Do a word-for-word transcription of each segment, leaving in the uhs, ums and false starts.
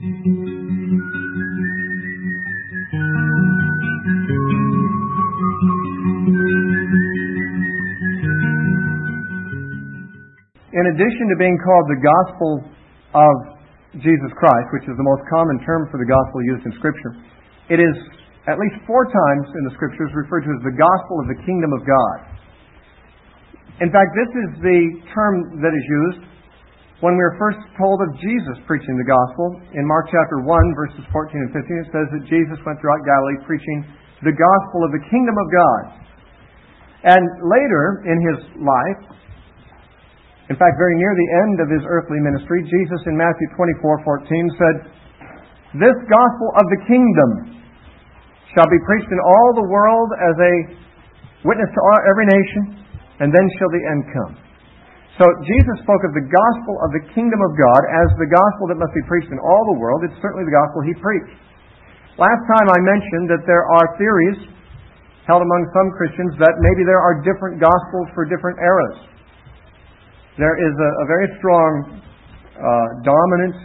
In addition to being called the gospel of Jesus Christ, which is the most common term for the gospel used in Scripture, it is at least four times in the Scriptures referred to as the gospel of the kingdom of God. In fact, this is the term that is used when we are first told of Jesus preaching the gospel. In Mark chapter one, verses fourteen and fifteen, it says that Jesus went throughout Galilee preaching the gospel of the kingdom of God. And later in His life, in fact, very near the end of His earthly ministry, Jesus in Matthew twenty-four fourteen said, "This gospel of the kingdom shall be preached in all the world as a witness to all, every nation, and then shall the end come." So Jesus spoke of the gospel of the kingdom of God as the gospel that must be preached in all the world. It's certainly the gospel He preached. Last time I mentioned that there are theories held among some Christians that maybe there are different gospels for different eras. There is a, a very strong, uh, dominant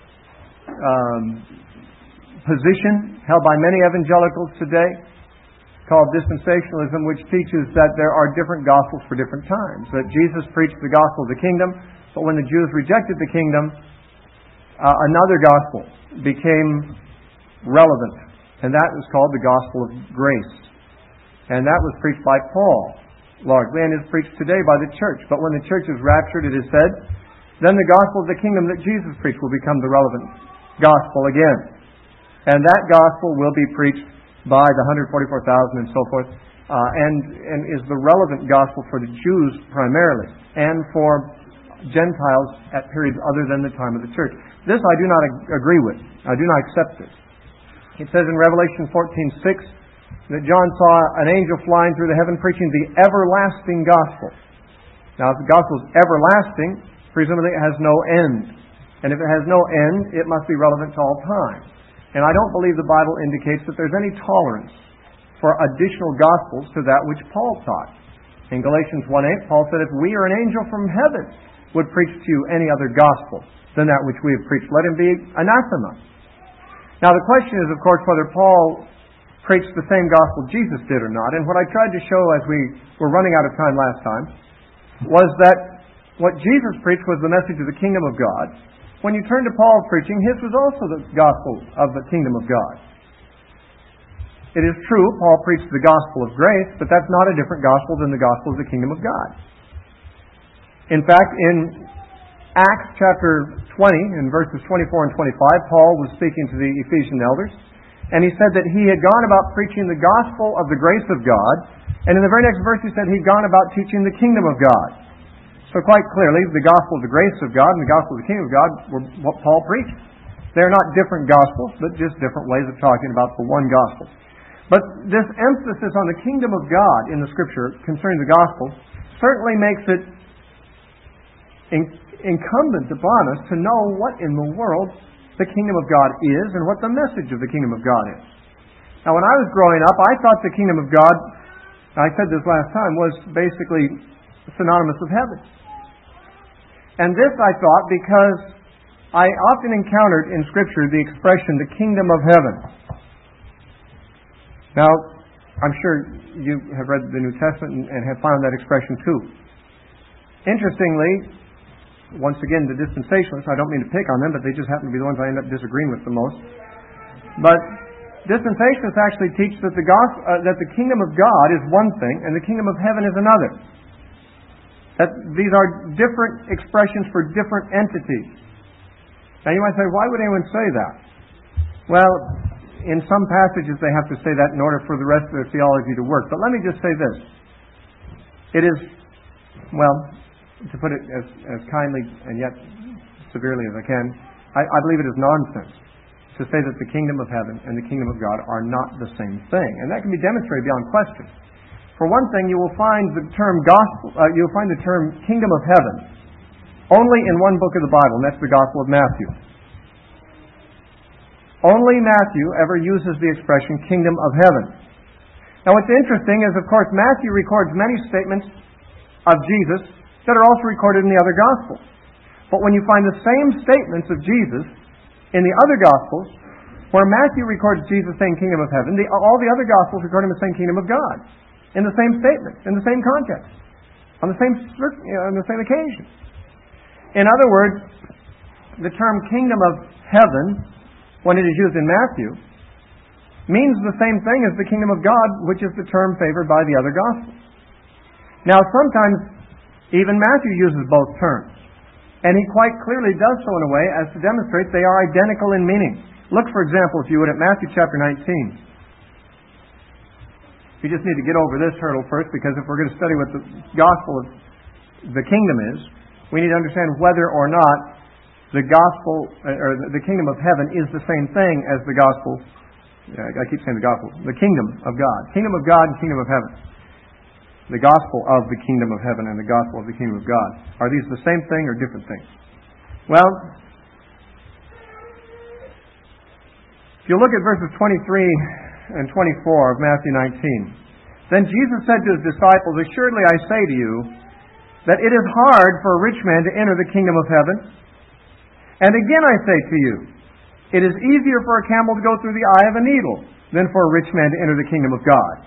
um, position held by many evangelicals today called dispensationalism, which teaches that there are different gospels for different times. That Jesus preached the gospel of the kingdom, but when the Jews rejected the kingdom, uh, another gospel became relevant, and that was called the gospel of grace. And that was preached by Paul largely, and is preached today by the church. But when the church is raptured, it is said, then the gospel of the kingdom that Jesus preached will become the relevant gospel again. And that gospel will be preached by the one hundred forty-four thousand and so forth, uh, and, and is the relevant gospel for the Jews primarily, and for Gentiles at periods other than the time of the church. This I do not ag- agree with. I do not accept this. It says in Revelation fourteen six, that John saw an angel flying through the heaven preaching the everlasting gospel. Now, if the gospel is everlasting, presumably it has no end. And if it has no end, it must be relevant to all time. And I don't believe the Bible indicates that there's any tolerance for additional gospels to that which Paul taught. In Galatians one eight, Paul said, if we or an angel from heaven would preach to you any other gospel than that which we have preached, let him be anathema. Now, the question is, of course, whether Paul preached the same gospel Jesus did or not. And what I tried to show as we were running out of time last time was that what Jesus preached was the message of the kingdom of God. When you turn to Paul's preaching, his was also the gospel of the kingdom of God. It is true, Paul preached the gospel of grace, but that's not a different gospel than the gospel of the kingdom of God. In fact, in Acts chapter twenty, in verses twenty-four and twenty-five, Paul was speaking to the Ephesian elders, and he said that he had gone about preaching the gospel of the grace of God. And in the very next verse he said he'd gone about teaching the kingdom of God. So quite clearly, the gospel of the grace of God and the gospel of the kingdom of God were what Paul preached. They're not different gospels, but just different ways of talking about the one gospel. But this emphasis on the kingdom of God in the Scripture concerning the gospel certainly makes it in- incumbent upon us to know what in the world the kingdom of God is and what the message of the kingdom of God is. Now, when I was growing up, I thought the kingdom of God, I said this last time, was basically synonymous with heaven. And this I thought because I often encountered in Scripture the expression, the kingdom of heaven. Now, I'm sure you have read the New Testament and have found that expression too. Interestingly, once again, the dispensationalists, I don't mean to pick on them, but they just happen to be the ones I end up disagreeing with the most. But dispensationalists actually teach that the gospel, uh, that the kingdom of God is one thing and the kingdom of heaven is another. That these are different expressions for different entities. Now you might say, why would anyone say that? Well, in some passages they have to say that in order for the rest of their theology to work. But let me just say this. It is, well, to put it as, as kindly and yet severely as I can, I, I believe it is nonsense to say that the kingdom of heaven and the kingdom of God are not the same thing. And that can be demonstrated beyond question. For one thing, you will find the term gospel, uh, you'll find the term kingdom of heaven only in one book of the Bible, and that's the Gospel of Matthew. Only Matthew ever uses the expression kingdom of heaven. Now what's interesting is, of course, Matthew records many statements of Jesus that are also recorded in the other Gospels. But when you find the same statements of Jesus In the other Gospels, where Matthew records Jesus saying kingdom of heaven, the, all the other Gospels record him as saying kingdom of God. In the same statement, in the same context, on the same, you know, on the same occasion. In other words, the term kingdom of heaven, when it is used in Matthew, means the same thing as the kingdom of God, which is the term favored by the other Gospels. Now, sometimes even Matthew uses both terms. And he quite clearly does so in a way as to demonstrate they are identical in meaning. Look, for example, if you would, at Matthew chapter nineteen. You just need to get over this hurdle first, because if we're going to study what the gospel of the kingdom is, we need to understand whether or not the gospel, or the kingdom of heaven is the same thing as the gospel. I keep saying the gospel. The kingdom of God. Kingdom of God and kingdom of heaven. The gospel of the kingdom of heaven and the gospel of the kingdom of God. Are these the same thing or different things? Well, if you look at verses twenty-three and twenty-four of Matthew nineteen, then Jesus said to his disciples, "Assuredly I say to you, that it is hard for a rich man to enter the kingdom of heaven. And again I say to you, it is easier for a camel to go through the eye of a needle than for a rich man to enter the kingdom of God."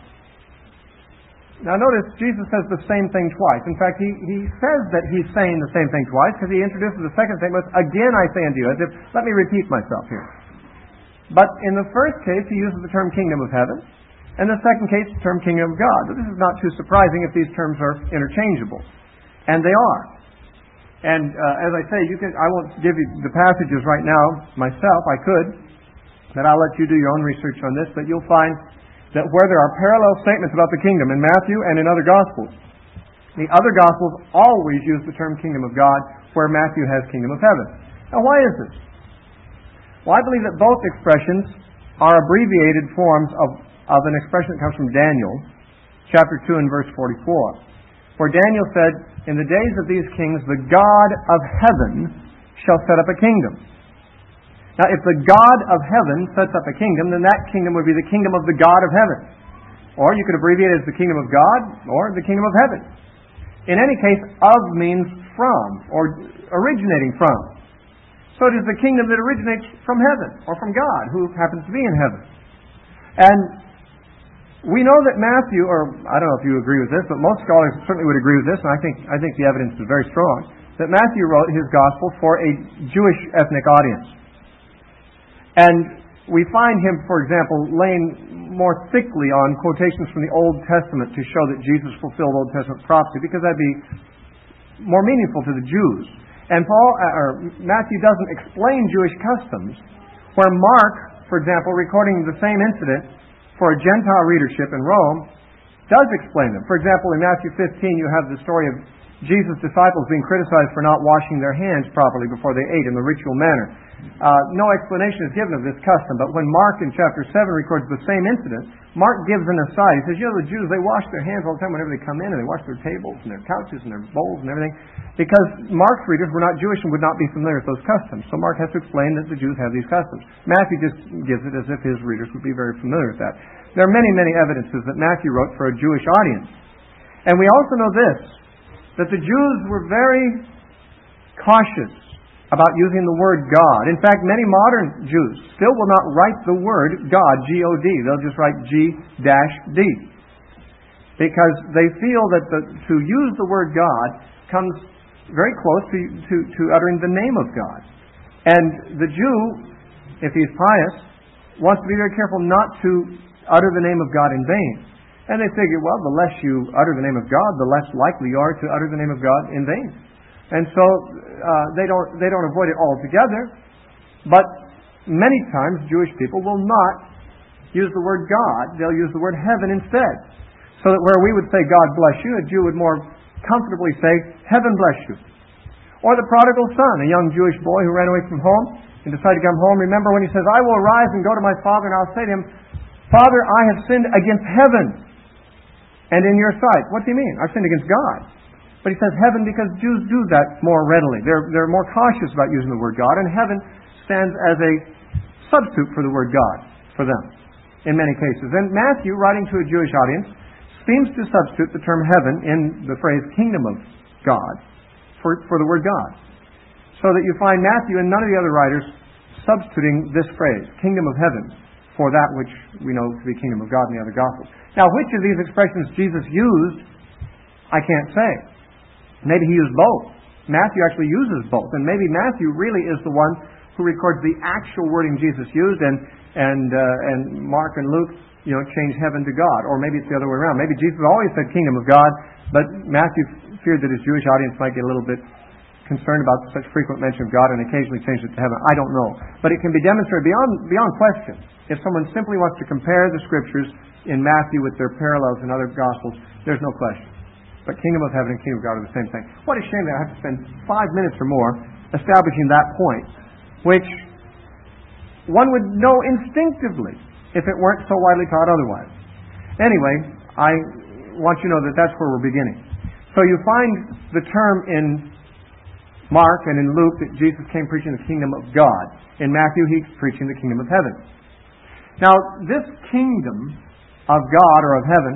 Now notice, Jesus says the same thing twice. In fact, he, he says that he's saying the same thing twice, because he introduces the second statement, "Again I say unto you," as if, let me repeat myself here. But in the first case, he uses the term kingdom of heaven, and the second case, the term kingdom of God. But this is not too surprising if these terms are interchangeable. And they are. And uh, as I say, you can, I won't give you the passages right now myself. I could, but I'll let you do your own research on this. But you'll find that where there are parallel statements about the kingdom in Matthew and in other Gospels, the other Gospels always use the term kingdom of God, where Matthew has kingdom of heaven. Now, why is this? Well, I believe that both expressions are abbreviated forms of, of an expression that comes from Daniel, chapter two and verse forty-four, where Daniel said, "In the days of these kings, the God of heaven shall set up a kingdom." Now, if the God of heaven sets up a kingdom, then that kingdom would be the kingdom of the God of heaven. Or you could abbreviate it as the kingdom of God or the kingdom of heaven. In any case, of means from, or originating from. So it is the kingdom that originates from heaven, or from God, who happens to be in heaven. And we know that Matthew, or I don't know if you agree with this, but most scholars certainly would agree with this, and I think I think the evidence is very strong, that Matthew wrote his gospel for a Jewish ethnic audience. And we find him, for example, laying more thickly on quotations from the Old Testament to show that Jesus fulfilled Old Testament prophecy, because that'd be more meaningful to the Jews. And Paul, or Matthew doesn't explain Jewish customs, where Mark, for example, recording the same incident for a Gentile readership in Rome, does explain them. For example, in Matthew fifteen, you have the story of Jesus' disciples being criticized for not washing their hands properly before they ate in the ritual manner. Uh, no explanation is given of this custom, but when Mark in chapter seven records the same incident, Mark gives an aside. He says, you know, the Jews, they wash their hands all the time whenever they come in, and they wash their tables and their couches and their bowls and everything, because Mark's readers were not Jewish and would not be familiar with those customs. So Mark has to explain that the Jews have these customs. Matthew just gives it as if his readers would be very familiar with that. There are many, many evidences that Matthew wrote for a Jewish audience. And we also know this, that the Jews were very cautious about using the word God. In fact, many modern Jews still will not write the word God, G O D. They'll just write G D. Because they feel that the, to use the word God comes very close to, to, to uttering the name of God. And the Jew, if he's pious, wants to be very careful not to utter the name of God in vain. And they figure, well, the less you utter the name of God, the less likely you are to utter the name of God in vain. And so uh, they don't they don't avoid it altogether. But many times Jewish people will not use the word God. They'll use the word heaven instead. So that where we would say God bless you, a Jew would more comfortably say heaven bless you. Or the prodigal son, a young Jewish boy who ran away from home and decided to come home. Remember when he says, I will arise and go to my father, and I'll say to him, Father, I have sinned against heaven and in your sight. What does he mean? I've sinned against God. But he says heaven because Jews do that more readily. They're, they're more cautious about using the word God, and heaven stands as a substitute for the word God for them in many cases. And Matthew, writing to a Jewish audience, seems to substitute the term heaven in the phrase kingdom of God for, for the word God. So that you find Matthew and none of the other writers substituting this phrase, kingdom of heaven, for that which we know to be kingdom of God in the other Gospels. Now, which of these expressions Jesus used, I can't say. Maybe he used both. Matthew actually uses both, and maybe Matthew really is the one who records the actual wording Jesus used, and and uh, and Mark and Luke, you know, change heaven to God, or maybe it's the other way around. Maybe Jesus always said kingdom of God, but Matthew feared that his Jewish audience might get a little bit concerned about such frequent mention of God and occasionally changed it to heaven. I don't know, but it can be demonstrated beyond beyond question. If someone simply wants to compare the Scriptures in Matthew with their parallels in other Gospels, there's no question. But kingdom of heaven and kingdom of God are the same thing. What a shame that I have to spend five minutes or more establishing that point, which one would know instinctively if it weren't so widely taught otherwise. Anyway, I want you to know that that's where we're beginning. So you find the term in Mark and in Luke that Jesus came preaching the kingdom of God. In Matthew, he's preaching the kingdom of heaven. Now, this kingdom of God or of heaven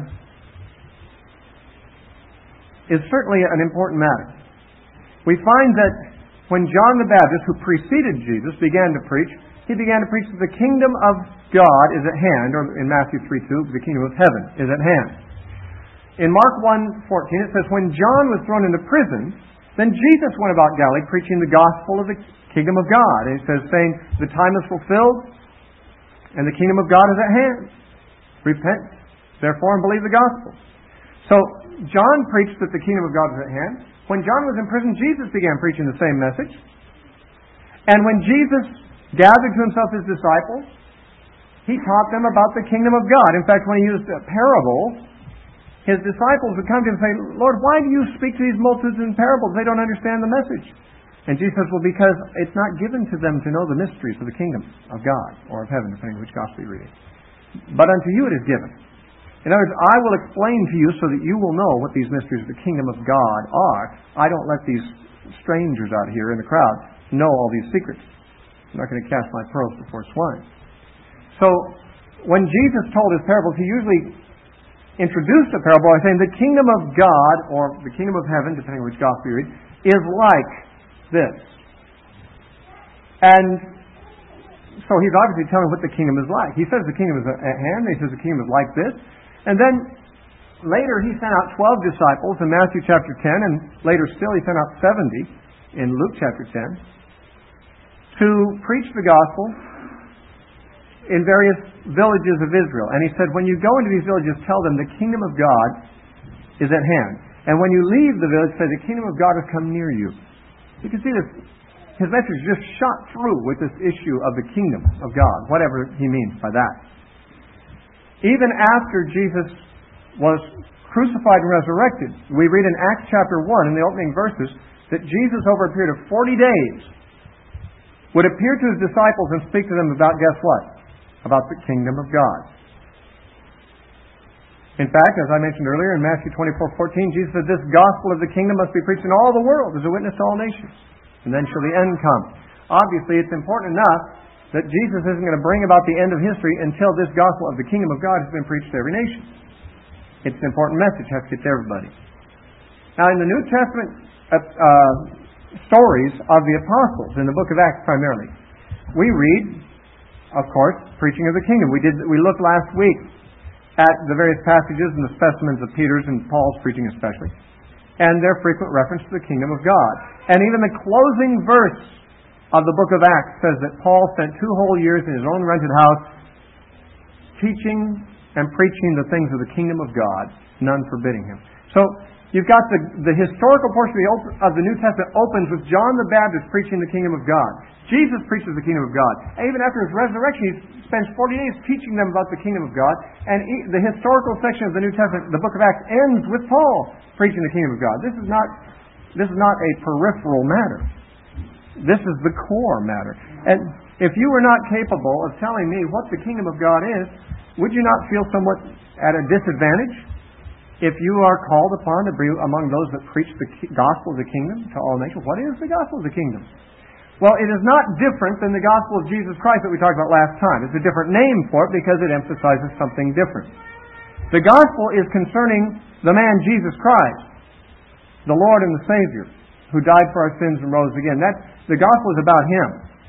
is certainly an important matter. We find that when John the Baptist, who preceded Jesus, began to preach, he began to preach that the kingdom of God is at hand, or in Matthew three two, the kingdom of heaven is at hand. In Mark one fourteen, it says, when John was thrown into prison, then Jesus went about Galilee preaching the gospel of the kingdom of God. And he says, saying, the time is fulfilled, and the kingdom of God is at hand. Repent, therefore, and believe the gospel. So, John preached that the kingdom of God is at hand. When John was in prison, Jesus began preaching the same message. And when Jesus gathered to himself his disciples, he taught them about the kingdom of God. In fact, when he used a parable, his disciples would come to him and say, Lord, why do you speak to these multitudes in parables? They don't understand the message. And Jesus says, well, because it's not given to them to know the mysteries of the kingdom of God, or of heaven, depending on which gospel you read. But unto you it is given. In other words, I will explain to you so that you will know what these mysteries of the kingdom of God are. I don't let these strangers out here in the crowd know all these secrets. I'm not going to cast my pearls before swine. So, when Jesus told his parables, he usually introduced a parable by saying the kingdom of God, or the kingdom of heaven, depending on which gospel you read, is like this. And so he's obviously telling what the kingdom is like. He says the kingdom is at hand, and he says the kingdom is like this. And then later he sent out twelve disciples in Matthew chapter ten, and later still he sent out seventy in Luke chapter ten to preach the gospel in various villages of Israel. And he said, when you go into these villages, tell them the kingdom of God is at hand. And when you leave the village, say the kingdom of God has come near you. You can see this. His message just shot through with this issue of the kingdom of God, whatever he means by that. Even after Jesus was crucified and resurrected, we read in Acts chapter one, in the opening verses, that Jesus, over a period of forty days, would appear to his disciples and speak to them about, guess what? About the kingdom of God. In fact, as I mentioned earlier, in Matthew twenty-four fourteen, Jesus said, this gospel of the kingdom must be preached in all the world as a witness to all nations. And then shall the end come. Obviously, it's important enough that Jesus isn't going to bring about the end of history until this gospel of the kingdom of God has been preached to every nation. It's an important message, has to get to everybody. Now, in the New Testament uh, uh, stories of the apostles, in the book of Acts primarily, we read, of course, preaching of the kingdom. We did. We looked last week at the various passages and the specimens of Peter's and Paul's preaching especially, and their frequent reference to the kingdom of God. And even the closing verse of the book of Acts says that Paul spent two whole years in his own rented house teaching and preaching the things of the kingdom of God, none forbidding him. So you've got the, the historical portion of the, of the New Testament opens with John the Baptist preaching the kingdom of God. Jesus preaches the kingdom of God. And even after his resurrection, he spends forty days teaching them about the kingdom of God. And he, the historical section of the New Testament, the book of Acts, ends with Paul preaching the kingdom of God. This is not, this is not a peripheral matter. This is the core matter. And if you were not capable of telling me what the kingdom of God is, would you not feel somewhat at a disadvantage if you are called upon to be among those that preach the gospel of the kingdom to all nations? What is the gospel of the kingdom? Well, it is not different than the gospel of Jesus Christ that we talked about last time. It's a different name for it because it emphasizes something different. The gospel is concerning the man Jesus Christ, the Lord and the Savior, who died for our sins and rose again. That, the gospel is about Him.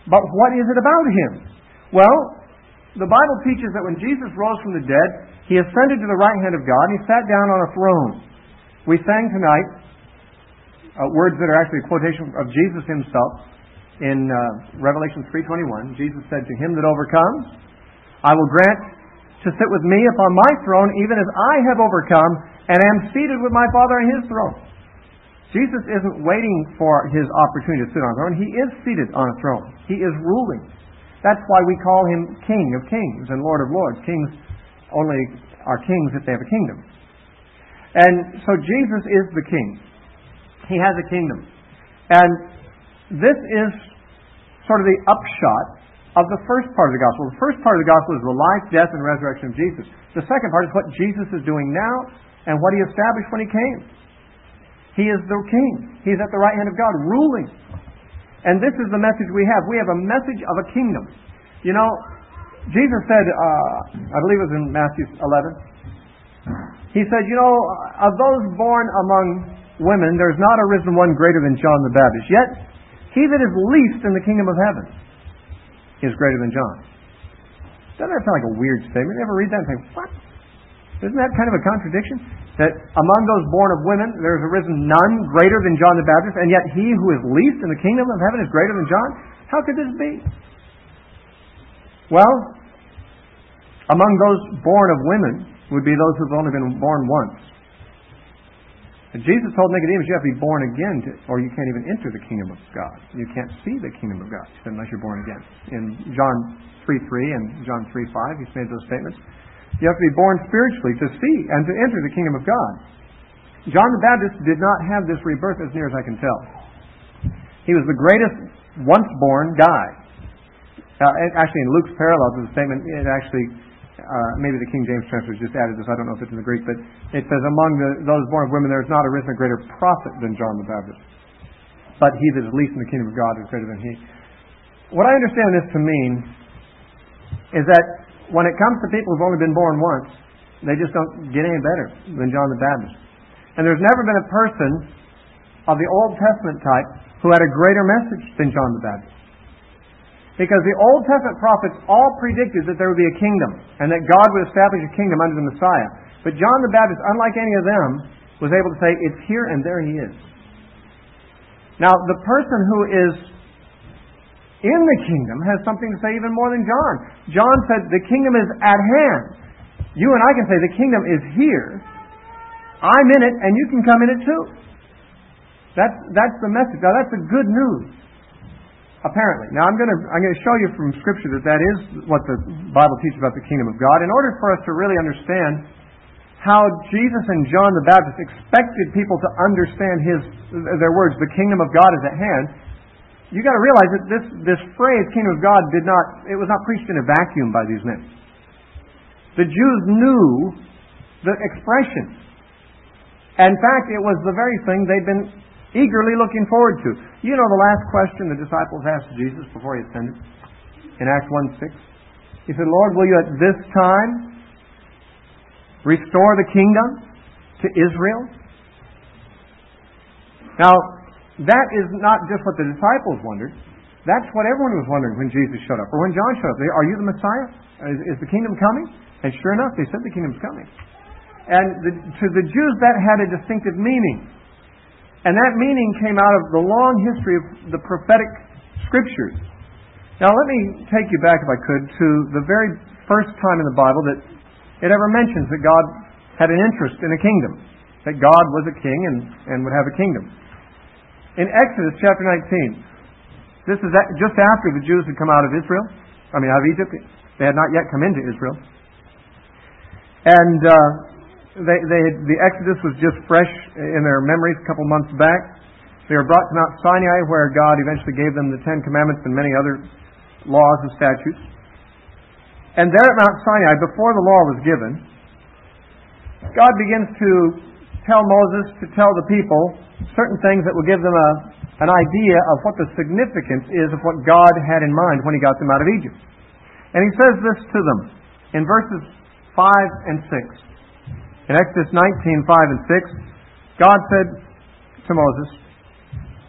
But what is it about Him? Well, the Bible teaches that when Jesus rose from the dead, He ascended to the right hand of God and He sat down on a throne. We sang tonight uh, words that are actually a quotation of Jesus Himself in uh, Revelation three twenty-one. Jesus said, "To him that overcomes, I will grant to sit with me upon my throne, even as I have overcome and am seated with my Father on His throne." Jesus isn't waiting for His opportunity to sit on a throne. He is seated on a throne. He is ruling. That's why we call Him King of Kings and Lord of Lords. Kings only are kings if they have a kingdom. And so Jesus is the King. He has a kingdom. And this is sort of the upshot of the first part of the gospel. The first part of the gospel is the life, death, and resurrection of Jesus. The second part is what Jesus is doing now and what He established when He came. He is the King. He's at the right hand of God, ruling. And this is the message we have. We have a message of a kingdom. You know, Jesus said, uh, I believe it was in Matthew eleven, He said, you know, of those born among women, there is not arisen one greater than John the Baptist. Yet, he that is least in the kingdom of heaven is greater than John. Doesn't that sound like a weird statement? You ever read that and think, what? Isn't that kind of a contradiction? That among those born of women, there has arisen none greater than John the Baptist, and yet he who is least in the kingdom of heaven is greater than John? How could this be? Well, among those born of women would be those who have only been born once. And Jesus told Nicodemus, you have to be born again, to, or you can't even enter the kingdom of God. You can't see the kingdom of God unless you're born again. In John three three and John three five, He's made those statements. You have to be born spiritually to see and to enter the kingdom of God. John the Baptist did not have this rebirth as near as I can tell. He was the greatest once-born guy. Uh, actually, in Luke's parallels of the statement, it actually, uh, maybe the King James translation just added this, I don't know if it's in the Greek, but it says, among the, those born of women there is not arisen a greater prophet than John the Baptist. But he that is least in the kingdom of God is greater than he. What I understand this to mean is that when it comes to people who've only been born once, they just don't get any better than John the Baptist. And there's never been a person of the Old Testament type who had a greater message than John the Baptist. Because the Old Testament prophets all predicted that there would be a kingdom and that God would establish a kingdom under the Messiah. But John the Baptist, unlike any of them, was able to say, it's here and there he is. Now, the person who is in the kingdom has something to say even more than John. John said, the kingdom is at hand. You and I can say, the kingdom is here. I'm in it, and you can come in it too. That's that's the message. Now, that's the good news, apparently. Now, I'm going to I'm going to show you from Scripture that that is what the Bible teaches about the kingdom of God. In order for us to really understand how Jesus and John the Baptist expected people to understand his their words, the kingdom of God is at hand, you got to realize that this, this phrase, kingdom of God, did not, it was not preached in a vacuum by these men. The Jews knew the expression. In fact, it was the very thing they'd been eagerly looking forward to. You know the last question the disciples asked Jesus before He ascended? In Acts one six. He said, Lord, will you at this time restore the kingdom to Israel? Now, that is not just what the disciples wondered. That's what everyone was wondering when Jesus showed up. Or when John showed up. Are you the Messiah? Is, is the kingdom coming? And sure enough, they said the kingdom's coming. And the, to the Jews, that had a distinctive meaning. And that meaning came out of the long history of the prophetic Scriptures. Now let me take you back, if I could, to the very first time in the Bible that it ever mentions that God had an interest in a kingdom. That God was a king and, and would have a kingdom. In Exodus chapter nineteen, this is just after the Jews had come out of Israel, I mean out of Egypt. They had not yet come into Israel. And uh, they, they had, the Exodus was just fresh in their memories a couple months back. They were brought to Mount Sinai, where God eventually gave them the Ten Commandments and many other laws and statutes. And there at Mount Sinai, before the law was given, God begins to tell Moses to tell the people certain things that will give them a, an idea of what the significance is of what God had in mind when He got them out of Egypt. And He says this to them in verses five and six. In Exodus nineteen, five and six, God said to Moses,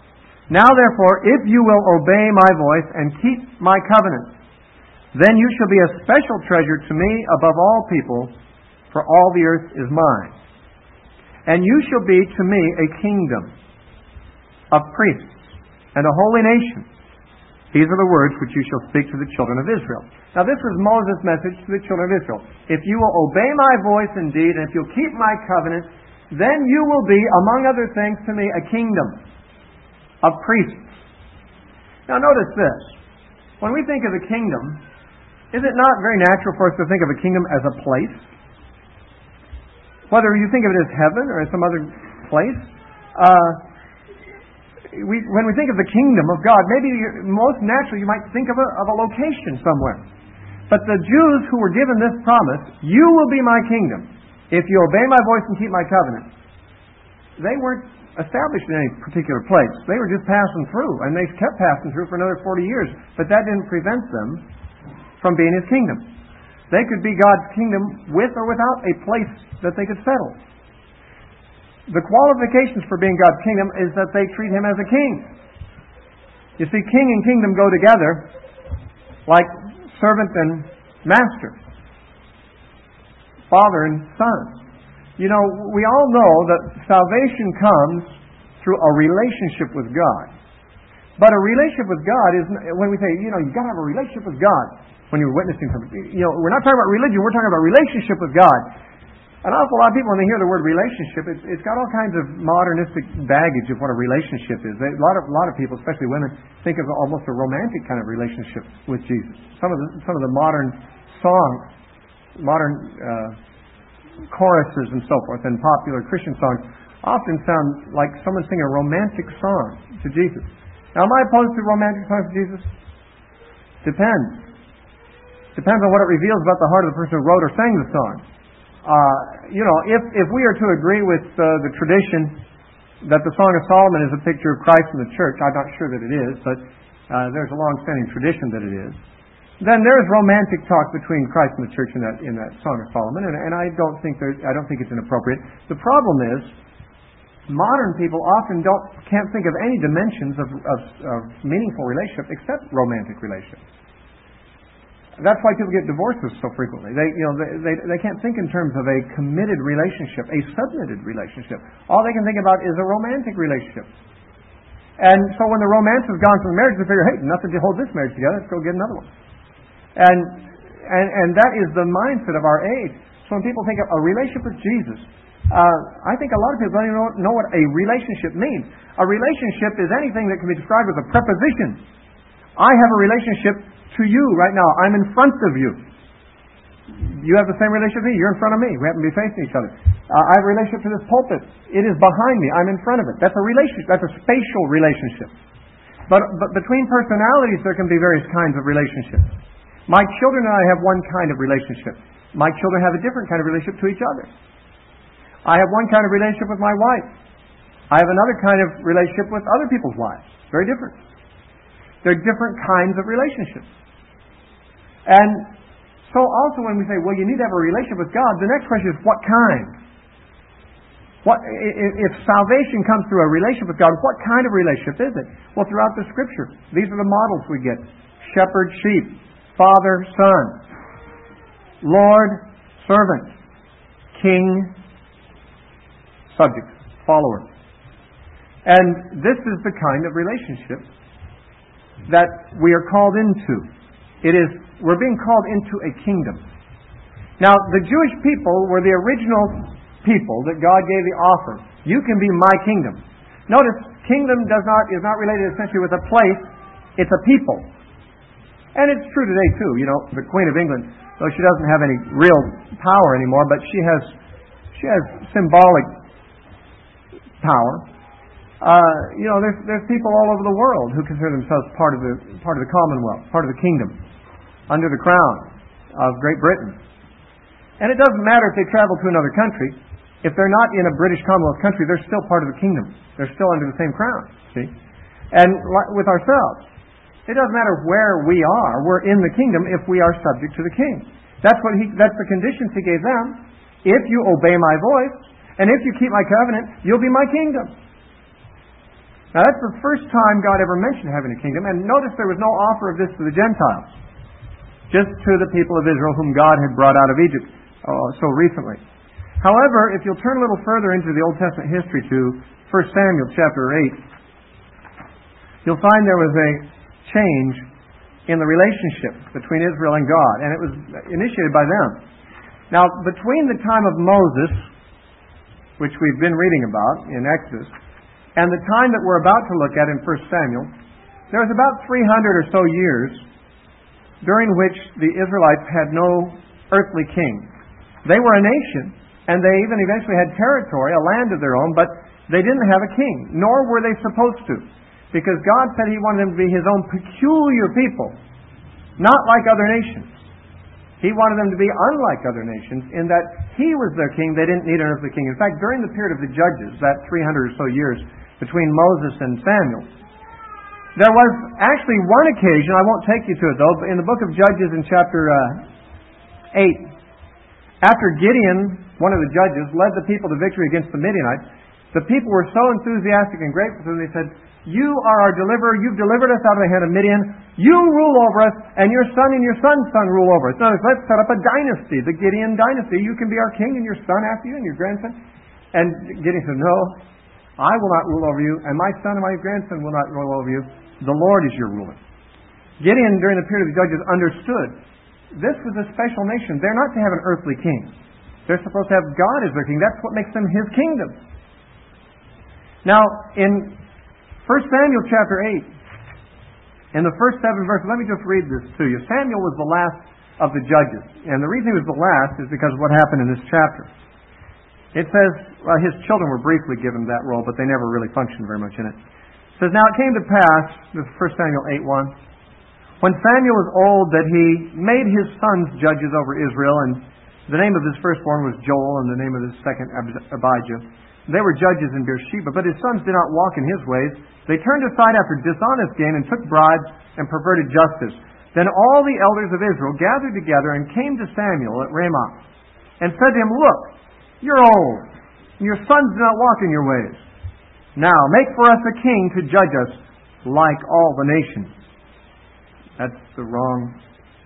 Now therefore, if you will obey my voice and keep my covenant, then you shall be a special treasure to me above all people, for all the earth is mine. And you shall be to me a kingdom of priests and a holy nation. These are the words which you shall speak to the children of Israel. Now this was Moses' message to the children of Israel. If you will obey my voice indeed, and if you'll keep my covenant, then you will be, among other things, to me a kingdom of priests. Now notice this. When we think of a kingdom, is it not very natural for us to think of a kingdom as a place? Whether you think of it as heaven or as some other place, uh, we, when we think of the kingdom of God, maybe most naturally you might think of a, of a location somewhere. But the Jews who were given this promise, you will be my kingdom if you obey my voice and keep my covenant, they weren't established in any particular place. They were just passing through, and they kept passing through for another forty years. But that didn't prevent them from being His kingdom. They could be God's kingdom with or without a place that they could settle. The qualifications for being God's kingdom is that they treat Him as a king. You see, king and kingdom go together like servant and master, father and son. You know, we all know that salvation comes through a relationship with God. But a relationship with God is, when we say, you know, you've got to have a relationship with God when you're witnessing something. You know, we're not talking about religion, we're talking about relationship with God. An awful lot of people, when they hear the word relationship, it's, it's got all kinds of modernistic baggage of what a relationship is. They, a lot of a lot of people, especially women, think of almost a romantic kind of relationship with Jesus. Some of the some of the modern songs, modern uh, choruses and so forth, and popular Christian songs often sound like someone singing a romantic song to Jesus. Now, am I opposed to romantic songs to Jesus? Depends. Depends on what it reveals about the heart of the person who wrote or sang the song. Uh, you know, if if we are to agree with uh, the tradition that the Song of Solomon is a picture of Christ and the church, I'm not sure that it is, but uh, there's a long-standing tradition that it is, then there's romantic talk between Christ and the church in that in that Song of Solomon, and, and I don't think there, I don't think it's inappropriate. The problem is, modern people often don't can't think of any dimensions of, of, of meaningful relationship except romantic relationship. That's why people get divorces so frequently. They, you know, they, they, they can't think in terms of a committed relationship, a submitted relationship. All they can think about is a romantic relationship. And so when the romance has gone from the marriage, they figure, hey, nothing to hold this marriage together, let's go get another one. And, and, and that is the mindset of our age. So when people think of a relationship with Jesus, uh, I think a lot of people don't even know, know what a relationship means. A relationship is anything that can be described with a preposition. I have a relationship to you right now. I'm in front of you. You have the same relationship to me. You're in front of me. We happen to be facing each other. Uh, I have a relationship to this pulpit. It is behind me. I'm in front of it. That's a relationship. That's a spatial relationship. But, but between personalities, there can be various kinds of relationships. My children and I have one kind of relationship. My children have a different kind of relationship to each other. I have one kind of relationship with my wife. I have another kind of relationship with other people's wives. Very different. They're different kinds of relationships. And so also when we say, well, you need to have a relationship with God, the next question is, what kind? What, if salvation comes through a relationship with God, what kind of relationship is it? Well, throughout the Scripture, these are the models we get. Shepherd, sheep. Father, son. Lord, servant. King, subject, follower. And this is the kind of relationship that we are called into. It is, we're being called into a kingdom. Now, the Jewish people were the original people that God gave the offer. You can be my kingdom. Notice, kingdom does not is not related essentially with a place, it's a people. And it's true today too. You know, the Queen of England, though she doesn't have any real power anymore, but she has she has symbolic power. Uh, you know, there's there's people all over the world who consider themselves part of the part of the Commonwealth, part of the kingdom, under the crown of Great Britain. And it doesn't matter if they travel to another country. If they're not in a British Commonwealth country, they're still part of the kingdom. They're still under the same crown. See? And with ourselves, it doesn't matter where we are. We're in the kingdom if we are subject to the king. That's what he. That's the conditions he gave them. If you obey my voice, and if you keep my covenant, you'll be my kingdom. Now that's the first time God ever mentioned having a kingdom, and notice there was no offer of this to the Gentiles, just to the people of Israel whom God had brought out of Egypt uh, so recently. However, if you'll turn a little further into the Old Testament history to First Samuel chapter eight, you'll find there was a change in the relationship between Israel and God, and it was initiated by them. Now, between the time of Moses, which we've been reading about in Exodus, and the time that we're about to look at in First Samuel, there was about three hundred or so years during which the Israelites had no earthly king. They were a nation, and they even eventually had territory, a land of their own, but they didn't have a king, nor were they supposed to, because God said He wanted them to be His own peculiar people, not like other nations. He wanted them to be unlike other nations in that He was their king. They didn't need an earthly king. In fact, during the period of the Judges, that three hundred or so years between Moses and Samuel, there was actually one occasion, I won't take you to it though, but in the book of Judges in chapter uh, eight, after Gideon, one of the judges, led the people to victory against the Midianites, the people were so enthusiastic and grateful to him, they said, "You are our deliverer. You've delivered us out of the hand of Midian. You rule over us, and your son and your son's son rule over us. Now, let's set up a dynasty, the Gideon dynasty. You can be our king, and your son after you, and your grandson." And Gideon said, "No, I will not rule over you, and my son and my grandson will not rule over you. The Lord is your ruler." Gideon, during the period of the Judges, understood this was a special nation. They're not to have an earthly king. They're supposed to have God as their king. That's what makes them His kingdom. Now, in First Samuel chapter eight, in the first seven verses, let me just read this to you. Samuel was the last of the judges. And the reason he was the last is because of what happened in this chapter. It says, well, his children were briefly given that role, but they never really functioned very much in it. It says, "Now it came to pass," this is First Samuel eight one, "when Samuel was old, that he made his sons judges over Israel, and the name of his firstborn was Joel, and the name of his second Abijah. They were judges in Beersheba, but his sons did not walk in his ways. They turned aside after dishonest gain and took bribes and perverted justice. Then all the elders of Israel gathered together and came to Samuel at Ramah and said to him, 'Look, you're old, and your sons do not walk in your ways. Now make for us a king to judge us like all the nations.'" That's the wrong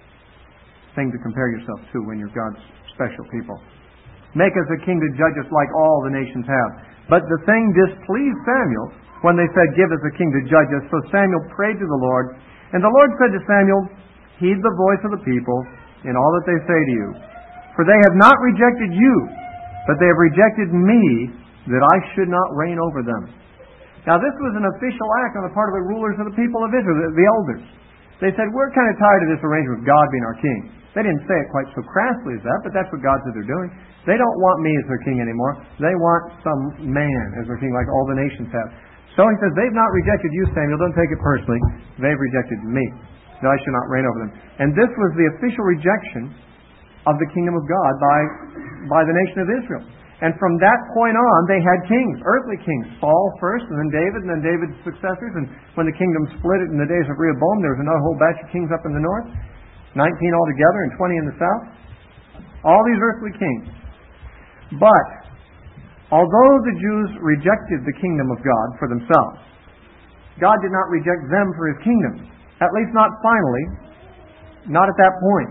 thing to compare yourself to when you're God's special people. "Make us a king to judge us like all the nations have." But the thing displeased Samuel when they said, "Give us a king to judge us." So Samuel prayed to the Lord, and the Lord said to Samuel, "Heed the voice of the people in all that they say to you. For they have not rejected you, but they have rejected me, that I should not reign over them." Now this was an official act on the part of the rulers of the people of Israel, the elders. They said, "We're kind of tired of this arrangement of God being our king." They didn't say it quite so crassly as that, but that's what God said they're doing. They don't want me as their king anymore. They want some man as their king, like all the nations have. So he says, "They've not rejected you, Samuel. Don't take it personally. They've rejected me, that I should not reign over them." And this was the official rejection of the kingdom of God by, by the nation of Israel. And from that point on, they had kings, earthly kings. Saul first, and then David, and then David's successors. And when the kingdom split in the days of Rehoboam, there was another whole batch of kings up in the north. nineteen altogether and twenty in the south. All these earthly kings. But, although the Jews rejected the kingdom of God for themselves, God did not reject them for His kingdom. At least not finally. Not at that point.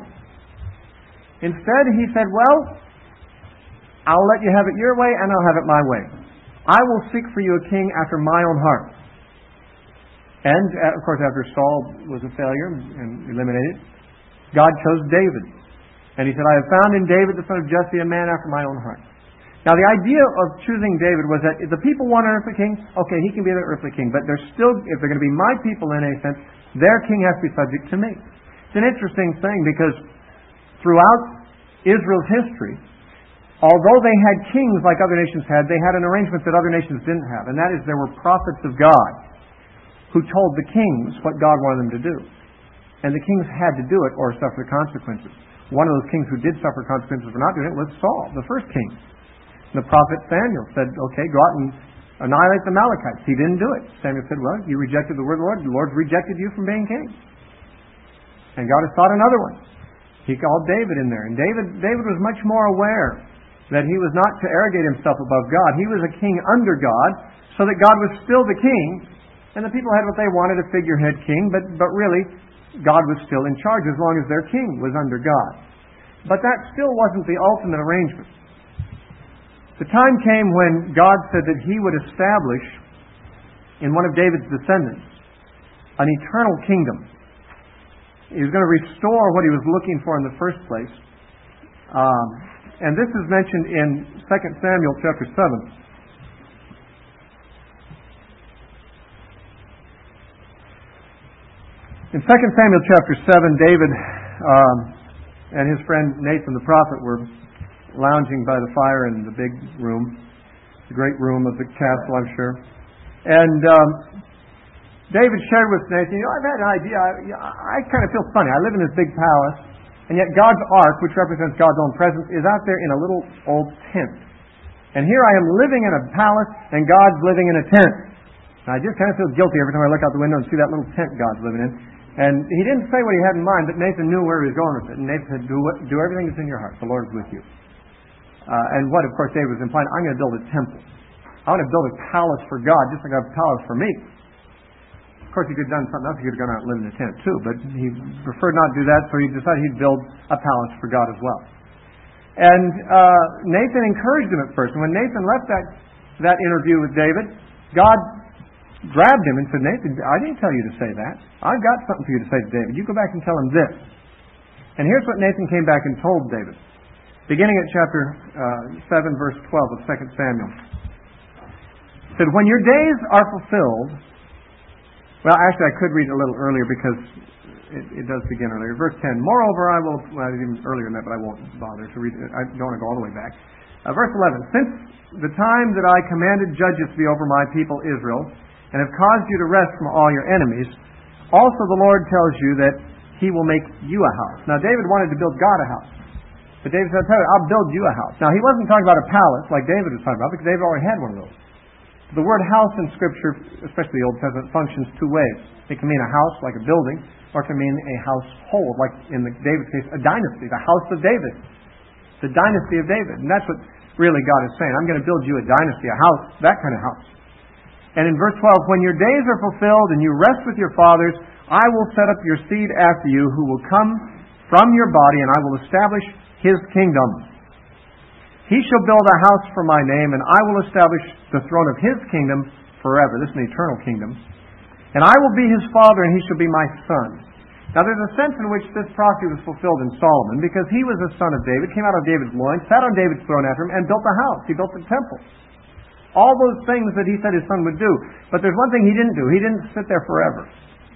Instead, He said, "Well, I'll let you have it your way, and I'll have it my way. I will seek for you a king after my own heart." And, of course, after Saul was a failure and eliminated, God chose David. And He said, "I have found in David, the son of Jesse, a man after my own heart." Now, the idea of choosing David was that if the people want an earthly king, okay, he can be their earthly king. But they're still, if they're going to be my people in a sense, their king has to be subject to me. It's an interesting thing because throughout Israel's history, although they had kings like other nations had, they had an arrangement that other nations didn't have. And that is there were prophets of God who told the kings what God wanted them to do. And the kings had to do it or suffer the consequences. One of those kings who did suffer consequences for not doing it was Saul, the first king. The prophet Samuel said, "Okay, go out and annihilate the Amalekites." He didn't do it. Samuel said, "Well, you rejected the word of the Lord. The Lord rejected you from being king." And God has sought another one. He called David in there. And David, David was much more aware that he was not to arrogate himself above God. He was a king under God, so that God was still the king, And the people had what they wanted, a figurehead king, but, but really, God was still in charge as long as their king was under God. But that still wasn't the ultimate arrangement. The time came when God said that He would establish in one of David's descendants an eternal kingdom. He was going to restore what He was looking for in the first place. Um, and this is mentioned in Second Samuel chapter seven. In Second Samuel chapter seven, David um, and his friend Nathan the prophet were lounging by the fire in the big room, the great room of the castle, I'm sure. And um, David shared with Nathan, you know, I've had an idea. I, I kind of feel funny. I live in this big palace, and yet God's ark, which represents God's own presence, is out there in a little old tent. And here I am living in a palace, and God's living in a tent. And I just kind of feel guilty every time I look out the window and see that little tent God's living in. And he didn't say what he had in mind, but Nathan knew where he was going with it. And Nathan said, do, what, do everything that's in your heart. The Lord is with you. Uh, and what, of course, David was implying, I'm going to build a temple. I want to build a palace for God, just like I have a palace for me. Of course, he could have done something else. He could have gone out and lived in a tent, too. But he preferred not to do that, so he decided he'd build a palace for God as well. And uh, Nathan encouraged him at first. And when Nathan left that, that interview with David, God grabbed him and said, Nathan, I didn't tell you to say that. I've got something for you to say to David. You go back and tell him this. And here's what Nathan came back and told David. Beginning at chapter uh, seven, verse twelve of Second Samuel. It said, when your days are fulfilled... Well, actually, I could read it a little earlier because it, it does begin earlier. Verse ten. Moreover, I will... Well, even earlier than that, but I won't bother to read it. I don't want to go all the way back. Uh, verse eleven. Since the time that I commanded judges to be over my people Israel, and have caused you to rest from all your enemies, also the Lord tells you that He will make you a house. Now, David wanted to build God a house. But David said, I'll build you a house. Now, he wasn't talking about a palace like David was talking about, because David already had one of those. The word house in Scripture, especially the Old Testament, functions two ways. It can mean a house, like a building, or it can mean a household, like in the David's case, a dynasty, the house of David. The dynasty of David. And that's what really God is saying. I'm going to build you a dynasty, a house, that kind of house. And in verse twelve, when your days are fulfilled and you rest with your fathers, I will set up your seed after you, who will come from your body, and I will establish His kingdom. He shall build a house for my name, and I will establish the throne of His kingdom forever. This is an eternal kingdom. And I will be His father, and He shall be my son. Now there's a sense in which this prophecy was fulfilled in Solomon, because he was a son of David, came out of David's loins, sat on David's throne after him, and built a house. He built the temple. All those things that he said his son would do. But there's one thing he didn't do. He didn't sit there forever.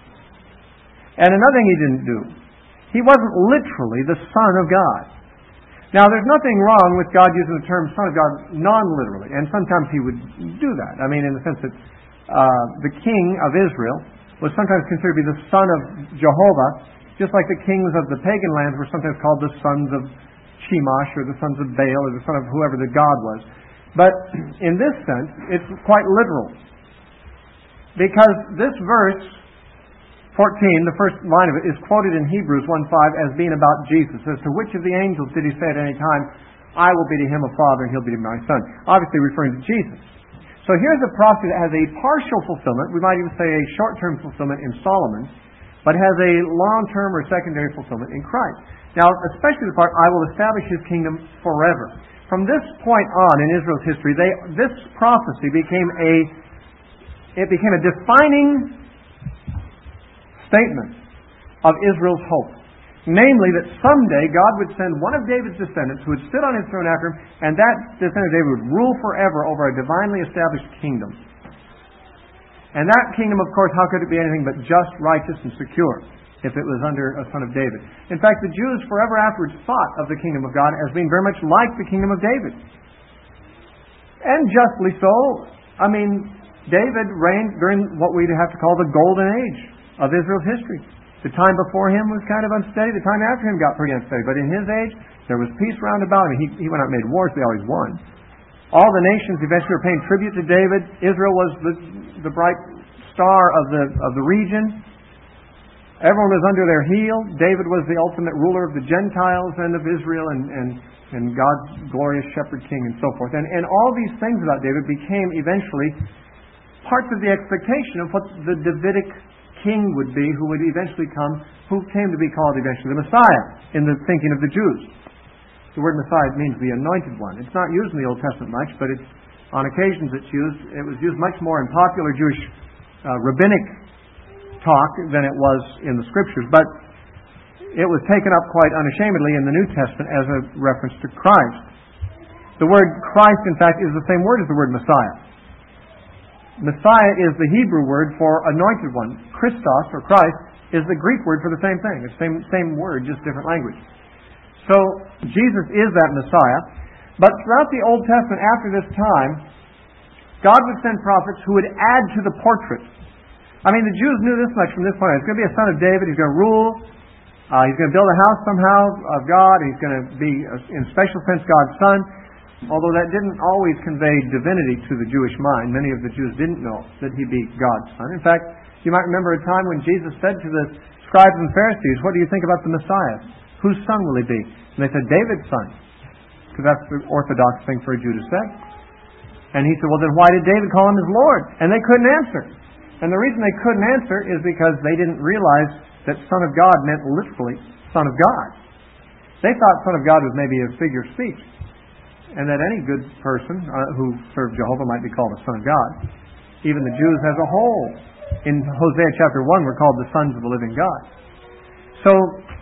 And another thing he didn't do. He wasn't literally the Son of God. Now, there's nothing wrong with God using the term Son of God non-literally. And sometimes He would do that. I mean, in the sense that uh, the king of Israel was sometimes considered to be the son of Jehovah, just like the kings of the pagan lands were sometimes called the sons of Chemosh, or the sons of Baal, or the son of whoever the god was. But in this sense, it's quite literal. Because this verse, fourteen, the first line of it, is quoted in Hebrews one five as being about Jesus. As to which of the angels did He say at any time, I will be to him a father, and he'll be to my son? Obviously referring to Jesus. So here's a prophecy that has a partial fulfillment. We might even say a short-term fulfillment in Solomon, but has a long-term or secondary fulfillment in Christ. Now, especially the part, I will establish His kingdom forever. From this point on in Israel's history, they, this prophecy became a it became a defining statement of Israel's hope. Namely, that someday God would send one of David's descendants who would sit on His throne after Him, and that descendant of David would rule forever over a divinely established kingdom. And that kingdom, of course, how could it be anything but just, righteous, and secure if it was under a son of David? In fact, the Jews forever afterwards thought of the kingdom of God as being very much like the kingdom of David. And justly so. I mean, David reigned during what we'd have to call the golden age of Israel's history. The time before him was kind of unsteady. The time after him got pretty unsteady. But in his age, there was peace round about him. He, he went out and made wars. They always won. All the nations eventually were paying tribute to David. Israel was the, the bright star of the, of the region. Everyone was under their heel. David was the ultimate ruler of the Gentiles and of Israel, and, and, and God's glorious shepherd king, and so forth. And, and all these things about David became eventually parts of the expectation of what the Davidic king would be, who would eventually come, who came to be called eventually the Messiah in the thinking of the Jews. The word Messiah means the anointed one. It's not used in the Old Testament much, but it's, on occasions it's used. It was used much more in popular Jewish uh, rabbinic talk than it was in the Scriptures. But it was taken up quite unashamedly in the New Testament as a reference to Christ. The word Christ, in fact, is the same word as the word Messiah. Messiah is the Hebrew word for anointed one. Christos, or Christ, is the Greek word for the same thing. It's the same, same word, just different language. So, Jesus is that Messiah. But throughout the Old Testament, after this time, God would send prophets who would add to the portrait. I mean, the Jews knew this much from this point on. He's going to be a son of David. He's going to rule. Uh, he's going to build a house somehow of God. He's going to be, in a special sense, God's son. Although that didn't always convey divinity to the Jewish mind. Many of the Jews didn't know that he'd be God's son. In fact, you might remember a time when Jesus said to the scribes and Pharisees, "What do you think about the Messiah? Whose son will he be?" And they said, "David's son." Because that's the orthodox thing for a Jew to say. And he said, "Well, then why did David call him his Lord?" And they couldn't answer. And the reason they couldn't answer is because they didn't realize that Son of God meant literally Son of God. They thought Son of God was maybe a figure of speech, and that any good person uh, who served Jehovah might be called a son of God. Even the Jews as a whole, in Hosea chapter one, were called the sons of the living God. So,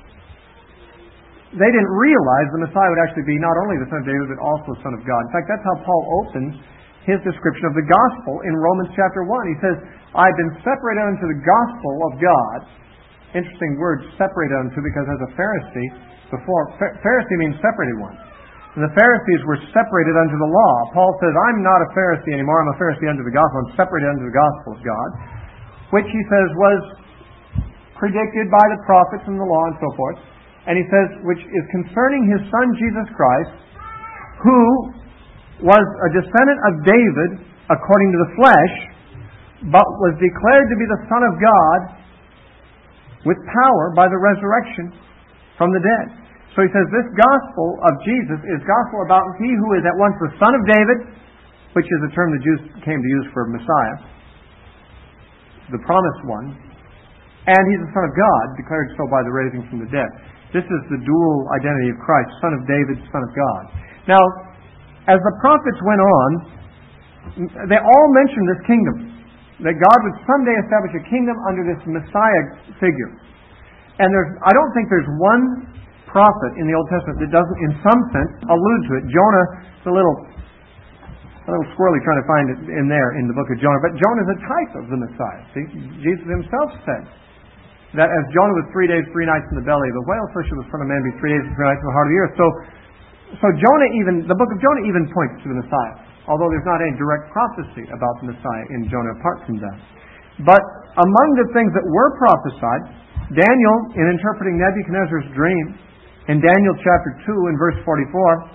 they didn't realize the Messiah would actually be not only the son of David, but also the Son of God. In fact, that's how Paul opens his description of the gospel in Romans chapter one. He says, "I've been separated unto the gospel of God." Interesting word, separated unto, because as a Pharisee, before, Pharisee means separated one. And the Pharisees were separated unto the law. Paul says, "I'm not a Pharisee anymore, I'm a Pharisee unto the gospel. I'm separated unto the gospel of God," which he says was predicted by the prophets and the law and so forth. And he says, which is concerning his Son Jesus Christ, who was a descendant of David according to the flesh, but was declared to be the Son of God with power by the resurrection from the dead. So he says this gospel of Jesus is gospel about he who is at once the Son of David, which is a term the Jews came to use for Messiah, the promised one, and he's the Son of God, declared so by the raising from the dead. This is the dual identity of Christ, Son of David, Son of God. Now, as the prophets went on, they all mentioned this kingdom, that God would someday establish a kingdom under this Messiah figure. And there's, I don't think there's one prophet in the Old Testament that doesn't, in some sense, allude to it. Jonah, it's a little, a little squirrely trying to find it in there in the book of Jonah. But Jonah is a type of the Messiah. See, Jesus himself said that as Jonah was three days, three nights in the belly of the whale, so shall the Son of Man be three days and three nights in the heart of the earth. So, so Jonah even, the book of Jonah even points to the Messiah, although there's not any direct prophecy about the Messiah in Jonah apart from that. But among the things that were prophesied, Daniel, in interpreting Nebuchadnezzar's dream, in Daniel chapter two and verse forty-four,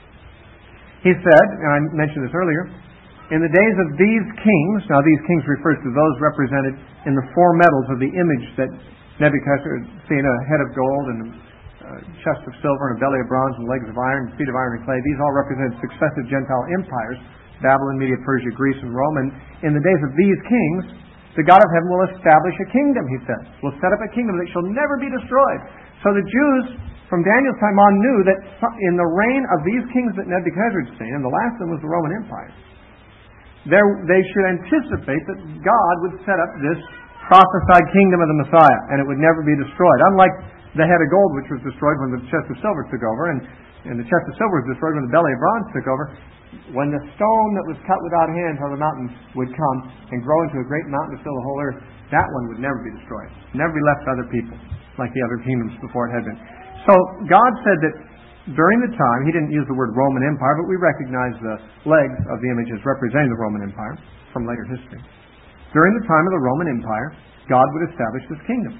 he said, and I mentioned this earlier, in the days of these kings, now these kings refers to those represented in the four metals of the image that Nebuchadnezzar had seen, a head of gold and a chest of silver and a belly of bronze and legs of iron and feet of iron and clay. These all represented successive Gentile empires, Babylon, Media, Persia, Greece, and Rome. And in the days of these kings, the God of heaven will establish a kingdom, he says. Will set up a kingdom that shall never be destroyed. So the Jews, from Daniel's time on, knew that in the reign of these kings that Nebuchadnezzar had seen, and the last of them was the Roman Empire, there, they should anticipate that God would set up this prophesied kingdom of the Messiah, and it would never be destroyed. Unlike the head of gold, which was destroyed when the chest of silver took over, and, and the chest of silver was destroyed when the belly of bronze took over, when the stone that was cut without hands on the mountain would come and grow into a great mountain to fill the whole earth, that one would never be destroyed. Never be left to other people, like the other kingdoms before it had been. So God said that during the time, he didn't use the word Roman Empire, but we recognize the legs of the image as representing the Roman Empire from later history. During the time of the Roman Empire, God would establish this kingdom.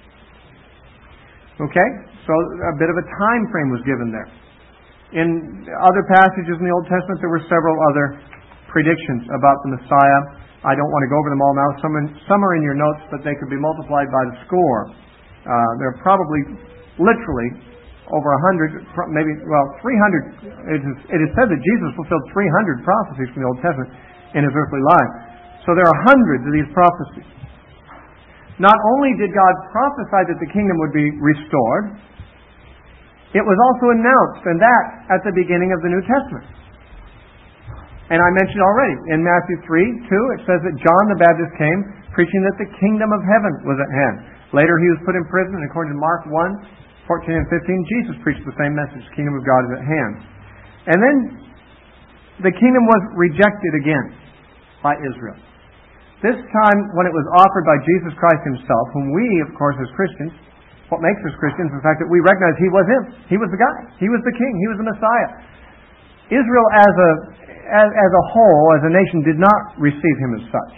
Okay? So a bit of a time frame was given there. In other passages in the Old Testament, there were several other predictions about the Messiah. I don't want to go over them all now. Some, in, some are in your notes, but they could be multiplied by the score. Uh, there are probably, literally, over a hundred, maybe, well, three hundred. It is, it is said that Jesus fulfilled three hundred prophecies from the Old Testament in his earthly life. So there are hundreds of these prophecies. Not only did God prophesy that the kingdom would be restored, it was also announced, and that at the beginning of the New Testament. And I mentioned already, in Matthew three, two, it says that John the Baptist came preaching that the kingdom of heaven was at hand. Later he was put in prison, and according to Mark one, fourteen and fifteen, Jesus preached the same message, the kingdom of God is at hand. And then the kingdom was rejected again by Israel. This time when it was offered by Jesus Christ Himself, whom we, of course, as Christians, what makes us Christians is the fact that we recognize He was Him. He was the guy. He was the king. He was the Messiah. Israel as a as, as a whole, as a nation, did not receive Him as such.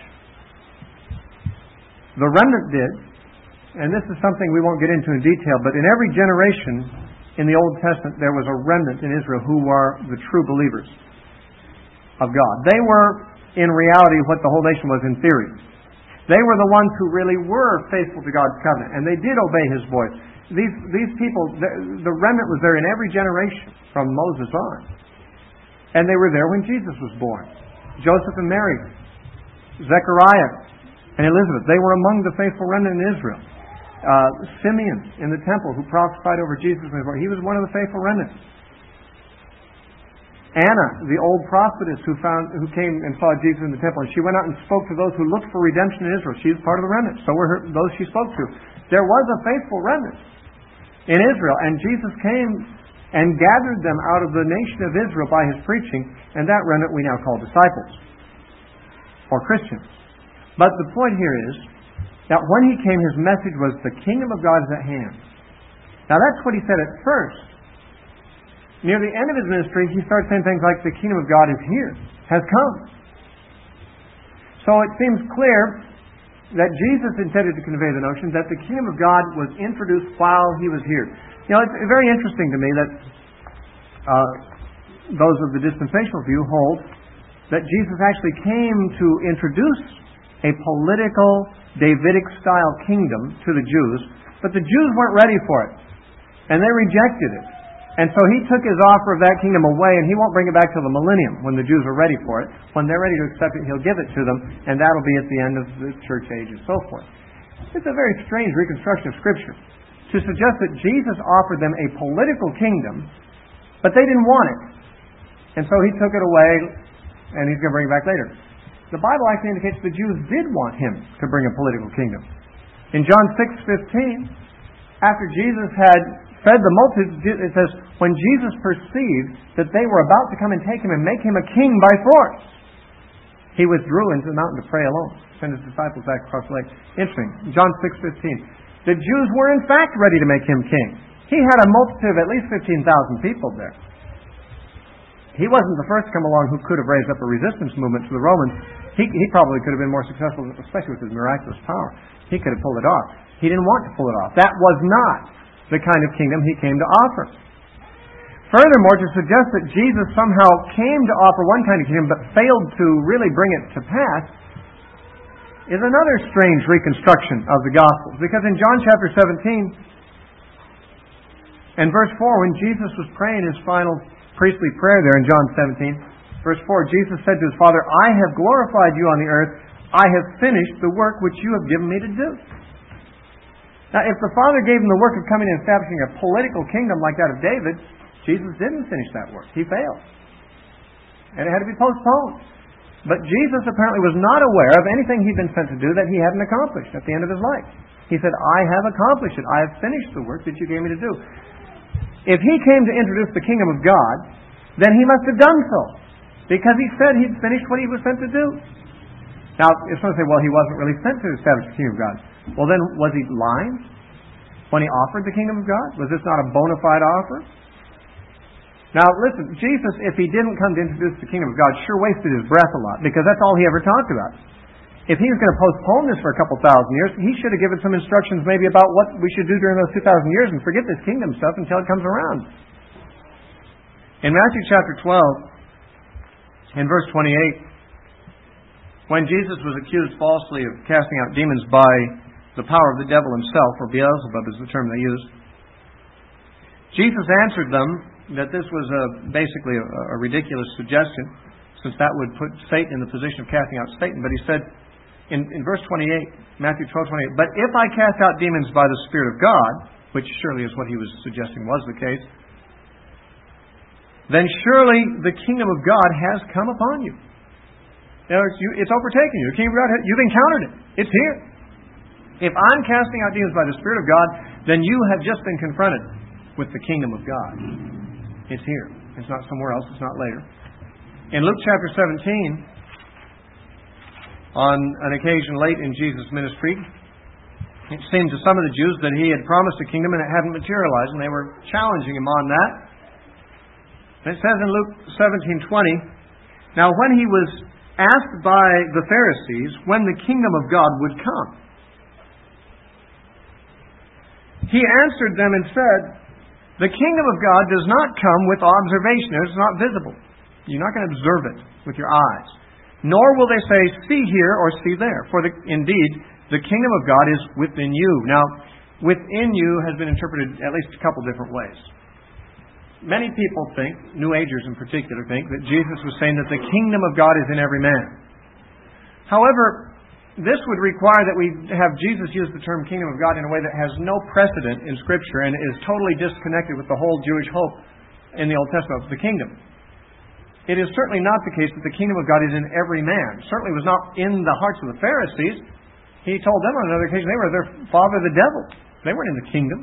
The remnant did, and this is something we won't get into in detail, but in every generation in the Old Testament there was a remnant in Israel who were the true believers of God. They were, in reality, what the whole nation was in theory. They were the ones who really were faithful to God's covenant, and they did obey His voice. These, these people, the, the remnant was there in every generation from Moses on. And they were there when Jesus was born. Joseph and Mary, Zechariah and Elizabeth, they were among the faithful remnant in Israel. Uh, Simeon in the temple, who prophesied over Jesus, he was one of the faithful remnant. Anna, the old prophetess who found, who came and saw Jesus in the temple, and she went out and spoke to those who looked for redemption in Israel. She was part of the remnant. So were her, those she spoke to. There was a faithful remnant in Israel, and Jesus came and gathered them out of the nation of Israel by His preaching, and that remnant we now call disciples, or Christians. But the point here is that when He came, His message was, the kingdom of God is at hand. Now that's what He said at first. Near the end of His ministry, He started saying things like, the kingdom of God is here, has come. So it seems clear that Jesus intended to convey the notion that the kingdom of God was introduced while He was here. You know, it's very interesting to me that uh, those of the dispensational view hold that Jesus actually came to introduce a political, Davidic-style kingdom to the Jews, but the Jews weren't ready for it, and they rejected it. And so He took His offer of that kingdom away, and He won't bring it back till the millennium, when the Jews are ready for it. When they're ready to accept it, He'll give it to them, and that'll be at the end of the church age and so forth. It's a very strange reconstruction of Scripture to suggest that Jesus offered them a political kingdom, but they didn't want it. And so He took it away, and He's going to bring it back later. The Bible actually indicates the Jews did want Him to bring a political kingdom. In John six fifteen, after Jesus had fed the multitude, it says, when Jesus perceived that they were about to come and take Him and make Him a king by force, He withdrew into the mountain to pray alone. Send His disciples back across the lake. Interesting. John six fifteen. The Jews were in fact ready to make Him king. He had a multitude of at least fifteen thousand people there. He wasn't the first to come along who could have raised up a resistance movement to the Romans. He, he probably could have been more successful, especially with his miraculous power. He could have pulled it off. He didn't want to pull it off. That was not the kind of kingdom He came to offer. Furthermore, to suggest that Jesus somehow came to offer one kind of kingdom but failed to really bring it to pass is another strange reconstruction of the Gospels. Because in John chapter seventeen and verse four, when Jesus was praying His final priestly prayer there in John seventeen, verse four, Jesus said to His Father, I have glorified You on the earth. I have finished the work which You have given Me to do. Now, if the Father gave Him the work of coming and establishing a political kingdom like that of David, Jesus didn't finish that work. He failed. And it had to be postponed. But Jesus apparently was not aware of anything He'd been sent to do that He hadn't accomplished at the end of His life. He said, I have accomplished it. I have finished the work that You gave Me to do. If He came to introduce the kingdom of God, then He must have done so, because He said He'd finished what He was sent to do. Now, if someone say, well, He wasn't really sent to establish the kingdom of God. Well, then, was He lying when He offered the kingdom of God? Was this not a bona fide offer? Now, listen, Jesus, if He didn't come to introduce the kingdom of God, sure wasted His breath a lot, because that's all He ever talked about. If He was going to postpone this for a couple thousand years, He should have given some instructions maybe about what we should do during those two thousand years and forget this kingdom stuff until it comes around. In Matthew chapter twelve, in verse twenty-eight, when Jesus was accused falsely of casting out demons by the power of the devil himself, or Beelzebub is the term they used, Jesus answered them that this was a, basically a, a ridiculous suggestion, since that would put Satan in the position of casting out Satan. But he said in, in verse twenty-eight, Matthew twelve twenty-eight, "But if I cast out demons by the Spirit of God," which surely is what he was suggesting was the case, "then surely the kingdom of God has come upon you." In other words, you, it's overtaken you. The kingdom of God, you've encountered it. It's here. If I'm casting out demons by the Spirit of God, then you have just been confronted with the kingdom of God. It's here. It's not somewhere else. It's not later. In Luke chapter seventeen, on an occasion late in Jesus' ministry, it seemed to some of the Jews that he had promised a kingdom and it hadn't materialized, and they were challenging him on that. And it says in Luke seventeen twenty, "Now when he was asked by the Pharisees when the kingdom of God would come, he answered them and said, 'The kingdom of God does not come with observation.'" It's not visible. You're not going to observe it with your eyes. "Nor will they say, 'See here,' or 'See there.' For the, indeed, the kingdom of God is within you." Now, "within you" has been interpreted at least a couple different ways. Many people think, New Agers in particular think, that Jesus was saying that the kingdom of God is in every man. However, this would require that we have Jesus use the term kingdom of God in a way that has no precedent in Scripture and is totally disconnected with the whole Jewish hope in the Old Testament of the kingdom. It is certainly not the case that the kingdom of God is in every man. Certainly was not in the hearts of the Pharisees. He told them on another occasion they were their father the devil. They weren't in the kingdom.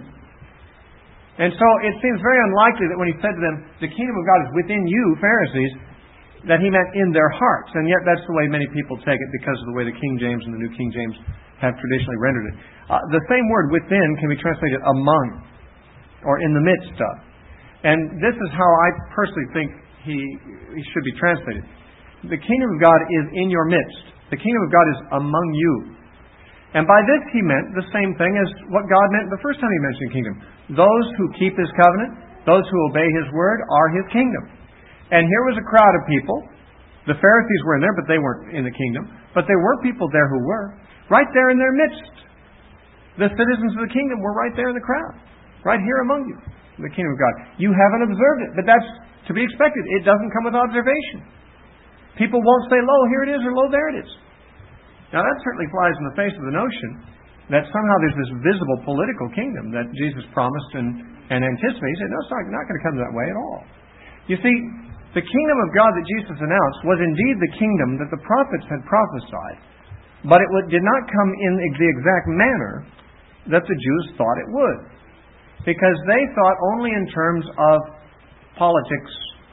And so it seems very unlikely that when he said to them, "The kingdom of God is within you, Pharisees," that he meant in their hearts. And yet that's the way many people take it because of the way the King James and the New King James have traditionally rendered it. Uh, the same word "within" can be translated "among" or "in the midst of." And this is how I personally think he, he should be translated. The kingdom of God is in your midst. The kingdom of God is among you. And by this he meant the same thing as what God meant the first time he mentioned kingdom. Those who keep his covenant, those who obey his word, are his kingdom. And here was a crowd of people. The Pharisees were in there, but they weren't in the kingdom. But there were people there who were. Right there in their midst. The citizens of the kingdom were right there in the crowd. Right here among you. The kingdom of God. You haven't observed it, but that's to be expected. It doesn't come with observation. People won't say, "Lo, here it is," or "Lo, there it is." Now that certainly flies in the face of the notion that somehow there's this visible political kingdom that Jesus promised and, and anticipated. He said, no, it's not, not going to come that way at all. You see, the kingdom of God that Jesus announced was indeed the kingdom that the prophets had prophesied, but it did not come in the exact manner that the Jews thought it would, because they thought only in terms of politics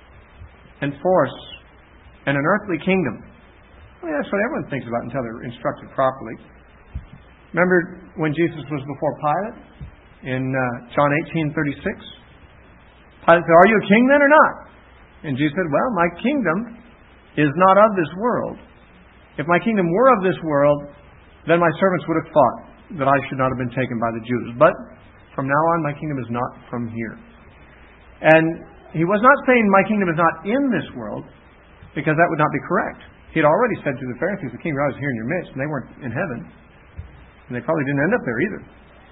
and force and an earthly kingdom. Well, that's what everyone thinks about until they're instructed properly. Remember when Jesus was before Pilate in uh, John eighteen thirty-six? Pilate said, "Are you a king then or not?" And Jesus said, "Well, my kingdom is not of this world. If my kingdom were of this world, then my servants would have thought that I should not have been taken by the Jews. But from now on, my kingdom is not from here." And he was not saying my kingdom is not in this world, because that would not be correct. He had already said to the Pharisees, the kingdom of God is here in your midst, and they weren't in heaven. And they probably didn't end up there either.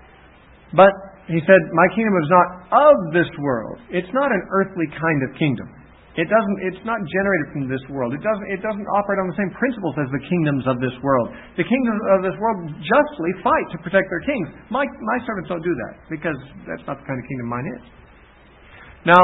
But he said, my kingdom is not of this world. It's not an earthly kind of kingdom. It doesn't, it's not generated from this world. It doesn't, it doesn't operate on the same principles as the kingdoms of this world. The kingdoms of this world justly fight to protect their kings. My, my servants don't do that, because that's not the kind of kingdom mine is. Now,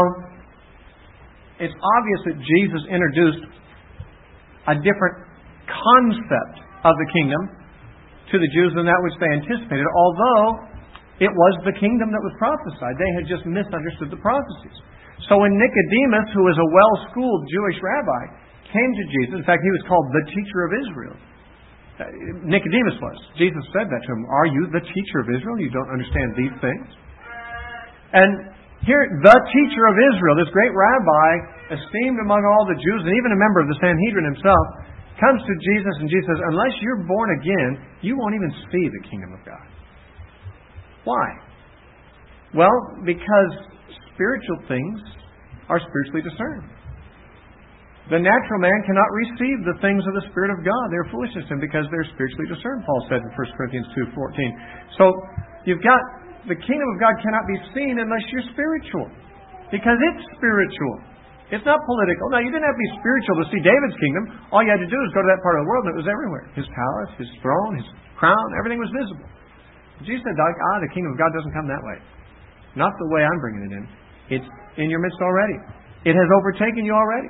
it's obvious that Jesus introduced a different concept of the kingdom to the Jews than that which they anticipated, although it was the kingdom that was prophesied. They had just misunderstood the prophecies. So when Nicodemus, who was a well-schooled Jewish rabbi, came to Jesus, in fact, he was called the teacher of Israel. Nicodemus was. Jesus said that to him. "Are you the teacher of Israel? You don't understand these things?" And here, the teacher of Israel, this great rabbi, esteemed among all the Jews, and even a member of the Sanhedrin himself, comes to Jesus, and Jesus says, "Unless you're born again, you won't even see the kingdom of God." Why? Well, because spiritual things are spiritually discerned. The natural man cannot receive the things of the Spirit of God. They're foolishness to him because they're spiritually discerned, Paul said in First Corinthians two fourteen. So, you've got the kingdom of God cannot be seen unless you're spiritual, because it's spiritual. It's not political. No, you didn't have to be spiritual to see David's kingdom. All you had to do was go to that part of the world and it was everywhere. His palace, his throne, his crown, everything was visible. Jesus said, ah, the kingdom of God doesn't come that way. Not the way I'm bringing it in. It's in your midst already. It has overtaken you already.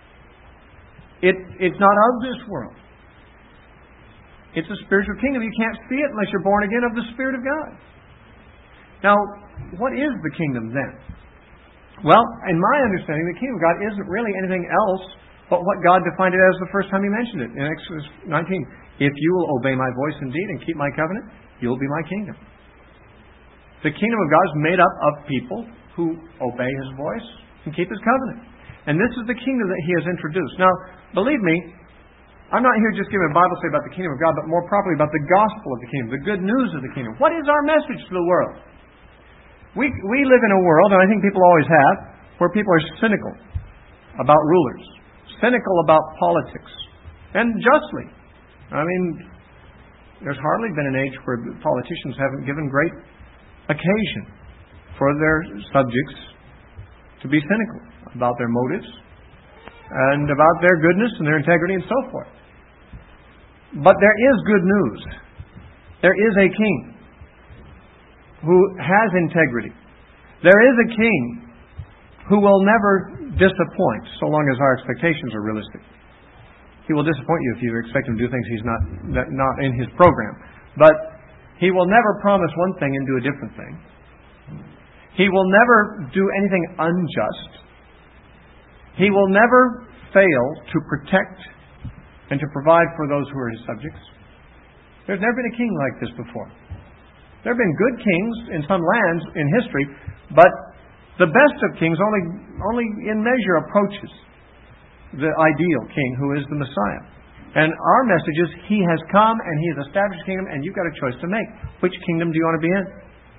It, it's not of this world. It's a spiritual kingdom. You can't see it unless you're born again of the Spirit of God. Now, what is the kingdom then? Well, in my understanding, the kingdom of God isn't really anything else but what God defined it as the first time He mentioned it in Exodus nineteen. If you will obey my voice indeed and keep my covenant, you'll be my kingdom. The kingdom of God is made up of people who obey His voice and keep His covenant. And this is the kingdom that He has introduced. Now, believe me, I'm not here just giving a Bible study about the kingdom of God, but more properly about the gospel of the kingdom, the good news of the kingdom. What is our message to the world? We we live in a world, and I think people always have, where people are cynical about rulers, cynical about politics, and justly. I mean, there's hardly been an age where politicians haven't given great occasion for their subjects to be cynical about their motives and about their goodness and their integrity and so forth. But there is good news. There is a king who has integrity. There is a king who will never disappoint so long as our expectations are realistic. He will disappoint you if you expect him to do things he's not not in his program. But he will never promise one thing and do a different thing. He will never do anything unjust. He will never fail to protect and to provide for those who are his subjects. There's never been a king like this before. There have been good kings in some lands in history, but the best of kings only, only in measure approaches the ideal king who is the Messiah. And our message is He has come and He has established a kingdom and you've got a choice to make. Which kingdom do you want to be in?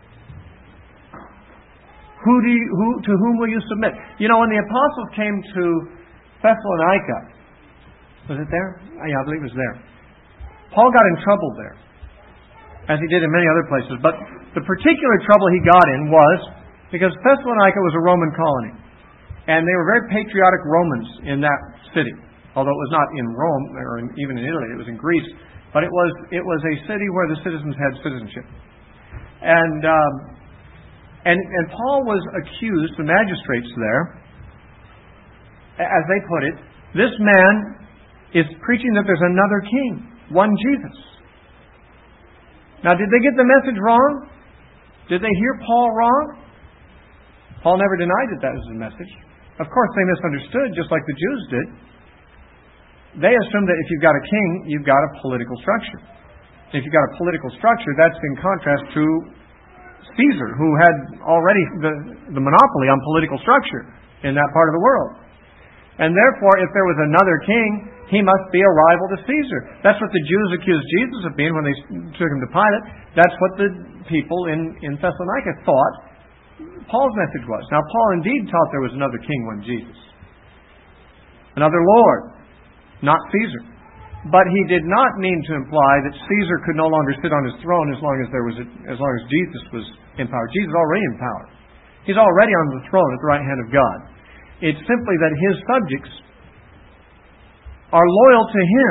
Who do you, who, to whom will you submit? You know, when the apostles came to Thessalonica, was it there? Oh, yeah, I believe it was there. Paul got in trouble there, as he did in many other places. But the particular trouble he got in was because Thessalonica was a Roman colony. And they were very patriotic Romans in that city. Although it was not in Rome, or in, even in Italy, it was in Greece. But it was it was a city where the citizens had citizenship. And, um, and, and Paul was accused, the magistrates there, as they put it, this man is preaching that there's another king, one Jesus. Now, did they get the message wrong? Did they hear Paul wrong? Paul never denied that that was his message. Of course, they misunderstood, just like the Jews did. They assumed that if you've got a king, you've got a political structure. If you've got a political structure, that's in contrast to Caesar, who had already the, the monopoly on political structure in that part of the world. And therefore, if there was another king, he must be a rival to Caesar. That's what the Jews accused Jesus of being when they took him to Pilate. That's what the people in, in Thessalonica thought Paul's message was. Now, Paul indeed taught there was another king, one Jesus. Another Lord, not Caesar. But he did not mean to imply that Caesar could no longer sit on his throne as long as there was a, as long as Jesus was in power. Jesus is already in power. He's already on the throne at the right hand of God. It's simply that his subjects are loyal to him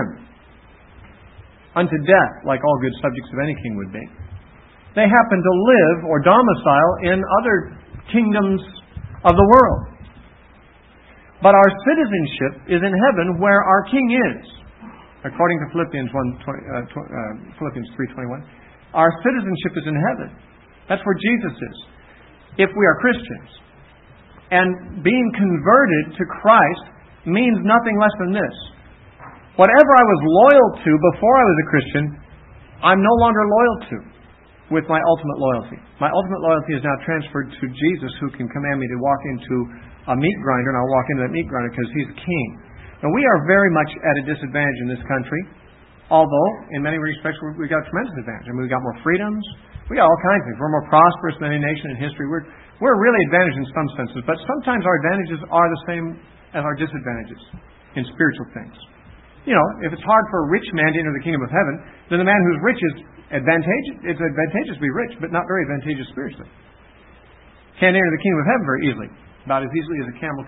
unto death, like all good subjects of any king would be. They happen to live or domicile in other kingdoms of the world. But our citizenship is in heaven where our king is. According to Philippians one, uh, uh, Philippians three twenty-one, our citizenship is in heaven. That's where Jesus is. If we are Christians. And being converted to Christ means nothing less than this. Whatever I was loyal to before I was a Christian, I'm no longer loyal to with my ultimate loyalty. My ultimate loyalty is now transferred to Jesus, who can command me to walk into a meat grinder, and I'll walk into that meat grinder because He's king. And we are very much at a disadvantage in this country, although in many respects we've got a tremendous advantage. I mean, we've got more freedoms. We've got all kinds of things. We're more prosperous than any nation in history. We're, we're really advantaged in some senses, but sometimes our advantages are the same as our disadvantages in spiritual things. You know, if it's hard for a rich man to enter the kingdom of heaven, then the man who's rich is advantageous. It's advantageous to be rich, but not very advantageous spiritually. Can't enter the kingdom of heaven very easily. About as easily as a camel can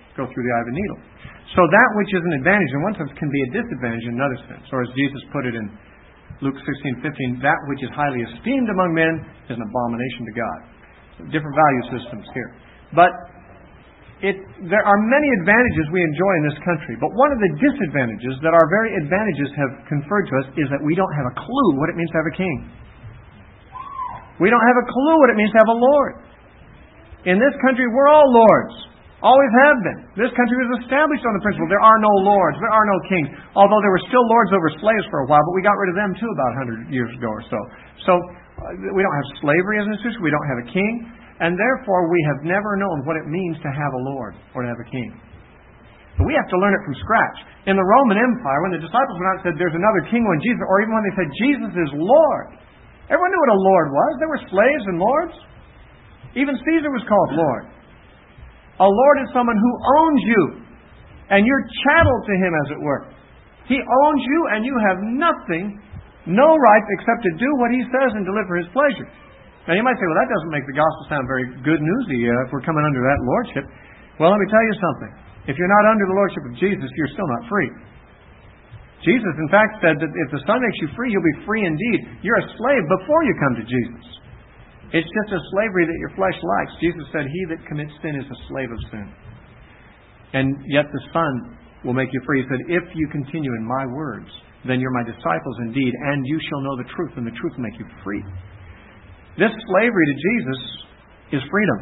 go through the eye of a needle. So that which is an advantage in one sense can be a disadvantage in another sense. Or as Jesus put it in Luke sixteen fifteen, that which is highly esteemed among men is an abomination to God. Different value systems here. But it, there are many advantages we enjoy in this country. But one of the disadvantages that our very advantages have conferred to us is that we don't have a clue what it means to have a king. We don't have a clue what it means to have a lord. In this country, we're all lords. Always have been. This country was established on the principle there are no lords, there are no kings. Although there were still lords over slaves for a while, but we got rid of them too about one hundred years ago or so. So uh, we don't have slavery as an institution, we don't have a king, and therefore we have never known what it means to have a lord or to have a king. But we have to learn it from scratch. In the Roman Empire, when the disciples went out and said there's another king when Jesus, or even when they said Jesus is Lord, everyone knew what a lord was. There were slaves and lords. Even Caesar was called Lord. A lord is someone who owns you, and you're chattel to him, as it were. He owns you, and you have nothing, no right except to do what he says and to live for his pleasure. Now you might say, well, that doesn't make the gospel sound very good newsy uh, if we're coming under that lordship. Well, let me tell you something. If you're not under the lordship of Jesus, you're still not free. Jesus, in fact, said that if the Son makes you free, you'll be free indeed. You're a slave before you come to Jesus. It's just a slavery that your flesh likes. Jesus said, he that commits sin is a slave of sin. And yet the Son will make you free. He said, if you continue in my words, then you're my disciples indeed, and you shall know the truth, and the truth will make you free. This slavery to Jesus is freedom.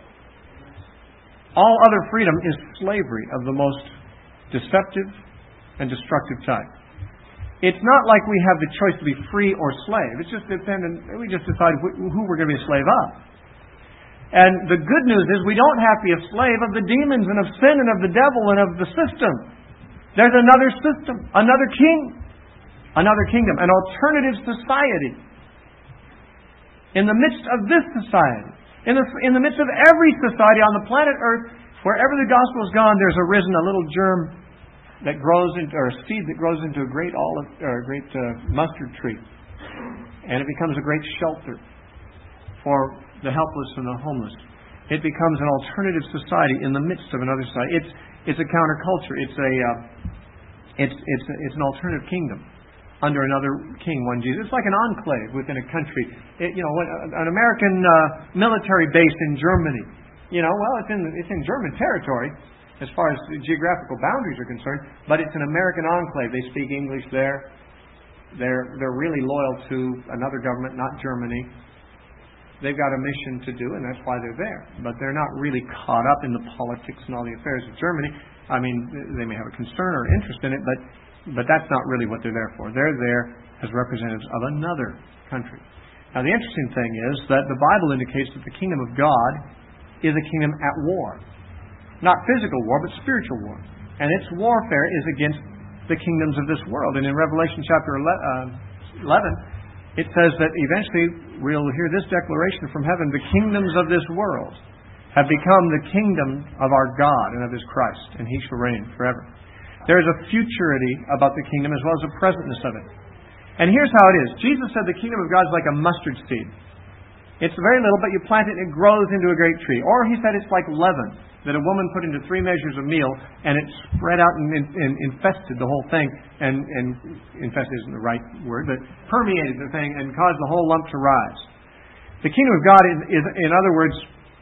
All other freedom is slavery of the most deceptive and destructive type. It's not like we have the choice to be free or slave. It's just dependent. We just decide who we're going to be a slave of. And the good news is we don't have to be a slave of the demons and of sin and of the devil and of the system. There's another system, another king, another kingdom, an alternative society. In the midst of this society, in the, in the midst of every society on the planet Earth, wherever the gospel has gone, there's arisen a little germ that grows into, or a seed that grows into a great olive, or a great uh, mustard tree, and it becomes a great shelter for the helpless and the homeless. It becomes an alternative society in the midst of another society. It's it's a counterculture. It's a uh, it's it's it's an alternative kingdom under another king, one Jesus. It's like an enclave within a country. It, you know, an American uh, military base in Germany. You know, well, it's in it's in German territory, as far as the geographical boundaries are concerned, but it's an American enclave. They speak English there. They're they're really loyal to another government, not Germany. They've got a mission to do, and that's why they're there. But they're not really caught up in the politics and all the affairs of Germany. I mean, they may have a concern or interest in it, but but that's not really what they're there for. They're there as representatives of another country. Now, the interesting thing is that the Bible indicates that the kingdom of God is a kingdom at war. Not physical war, but spiritual war. And its warfare is against the kingdoms of this world. And in Revelation chapter eleven, it says that eventually we'll hear this declaration from heaven: the kingdoms of this world have become the kingdom of our God and of His Christ, and He shall reign forever. There is a futurity about the kingdom as well as a presentness of it. And here's how it is. Jesus said the kingdom of God is like a mustard seed. It's very little, but you plant it and it grows into a great tree. Or he said it's like leaven that a woman put into three measures of meal, and it spread out and, and infested the whole thing. And, and infested isn't the right word, but permeated the thing and caused the whole lump to rise. The kingdom of God is, is in other words,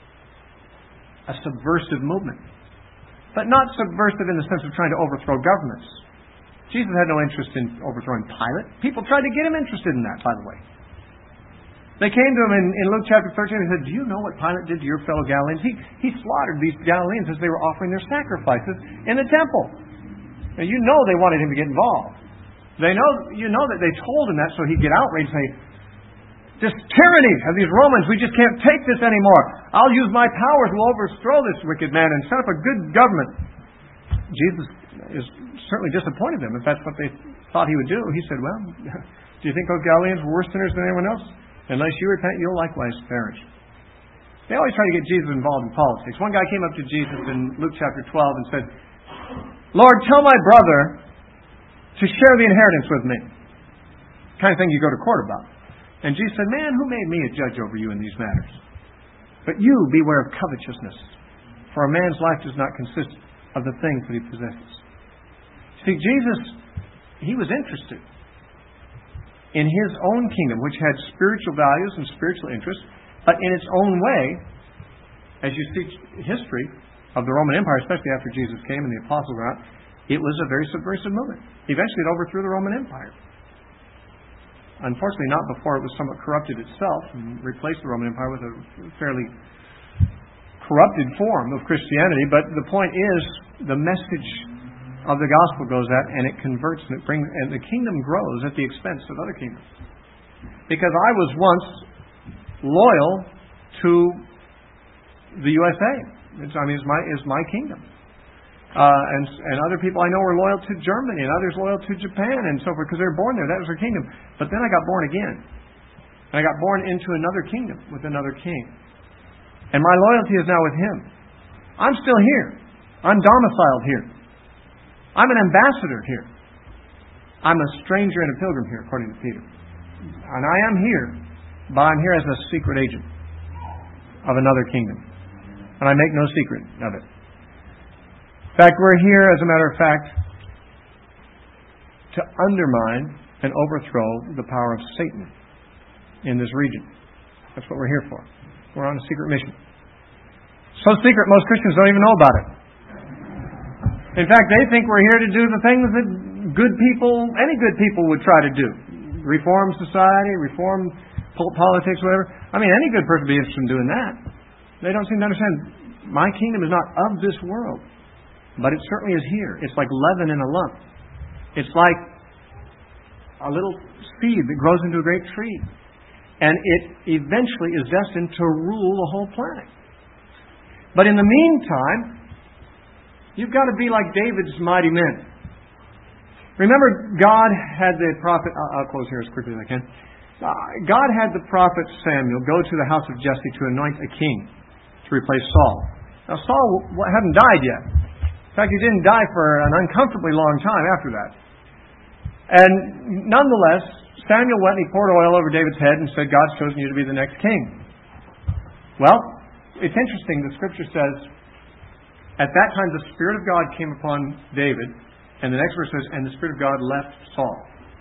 a subversive movement. But not subversive in the sense of trying to overthrow governments. Jesus had no interest in overthrowing Pilate. People tried to get him interested in that, by the way. They came to him in, in Luke chapter thirteen and said, "Do you know what Pilate did to your fellow Galileans? He, he slaughtered these Galileans as they were offering their sacrifices in the temple." Now, you know they wanted him to get involved. They know, you know that they told him that so he'd get outraged and say, "This tyranny of these Romans, we just can't take this anymore. I'll use my power to overthrow this wicked man and set up a good government." Jesus is certainly disappointed them if that's what they thought he would do. He said, "Well, do you think those Galileans were worse sinners than anyone else? Unless you repent, you'll likewise perish." They always try to get Jesus involved in politics. One guy came up to Jesus in Luke chapter twelve and said, "Lord, tell my brother to share the inheritance with me." Kind of thing you go to court about. And Jesus said, "Man, who made me a judge over you in these matters? But you beware of covetousness, for a man's life does not consist of the things that he possesses. See, Jesus, he was interested in his own kingdom, which had spiritual values and spiritual interests, but in its own way, as you see history of the Roman Empire, especially after Jesus came and the apostles were out, it was a very subversive movement. Eventually it overthrew the Roman Empire. Unfortunately, not before it was somewhat corrupted itself and replaced the Roman Empire with a fairly corrupted form of Christianity. But the point is, the message of the gospel goes out and it converts and it brings, and the kingdom grows at the expense of other kingdoms. Because I was once loyal to the U S A. It's, I mean, it's my, it's my kingdom. Uh, and, and other people I know were loyal to Germany, and others loyal to Japan, and so forth, because they were born there. That was their kingdom. But then I got born again. And I got born into another kingdom with another king. And my loyalty is now with him. I'm still here. I'm domiciled here. I'm an ambassador here. I'm a stranger and a pilgrim here, according to Peter. And I am here, but I'm here as a secret agent of another kingdom. And I make no secret of it. In fact, we're here, as a matter of fact, to undermine and overthrow the power of Satan in this region. That's what we're here for. We're on a secret mission. So secret, most Christians don't even know about it. In fact, they think we're here to do the things that good people, any good people would try to do. Reform society, reform politics, whatever. I mean, any good person would be interested in doing that. They don't seem to understand. My kingdom is not of this world. But it certainly is here. It's like leaven in a lump. It's like a little seed that grows into a great tree. And it eventually is destined to rule the whole planet. But in the meantime, you've got to be like David's mighty men. Remember, God had the prophet... I'll close here as quickly as I can. God had the prophet Samuel go to the house of Jesse to anoint a king to replace Saul. Now, Saul hadn't died yet. In fact, he didn't die for an uncomfortably long time after that. And nonetheless, Samuel went and he poured oil over David's head and said, God's chosen you to be the next king. Well, it's interesting. The Scripture says, at that time the Spirit of God came upon David, and the next verse says, and the Spirit of God left Saul.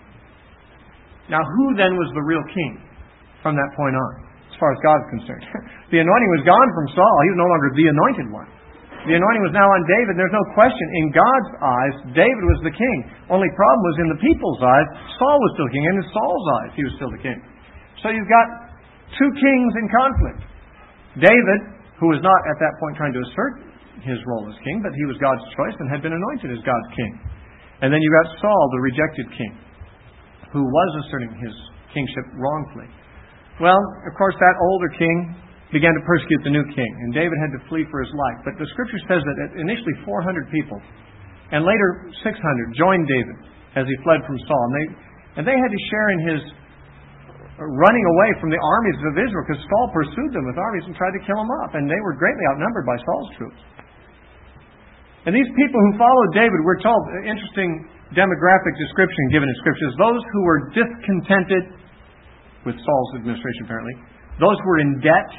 Now, who then was the real king from that point on, as far as God is concerned? The anointing was gone from Saul. He was no longer the anointed one. The anointing was now on David. There's no question. In God's eyes, David was the king. Only problem was in the people's eyes, Saul was still king. And in Saul's eyes, he was still the king. So you've got two kings in conflict. David, who was not at that point trying to assert his role as king, but he was God's choice and had been anointed as God's king. And then you've got Saul, the rejected king, who was asserting his kingship wrongfully. Well, of course, that older king began to persecute the new king, and David had to flee for his life. But the Scripture says that initially four hundred people, and later six hundred, joined David as he fled from Saul. And they, and they had to share in his running away from the armies of Israel, because Saul pursued them with armies and tried to kill them off, and they were greatly outnumbered by Saul's troops. And these people who followed David, we're told, an interesting demographic description given in Scripture, is those who were discontented with Saul's administration, apparently, those who were in debt.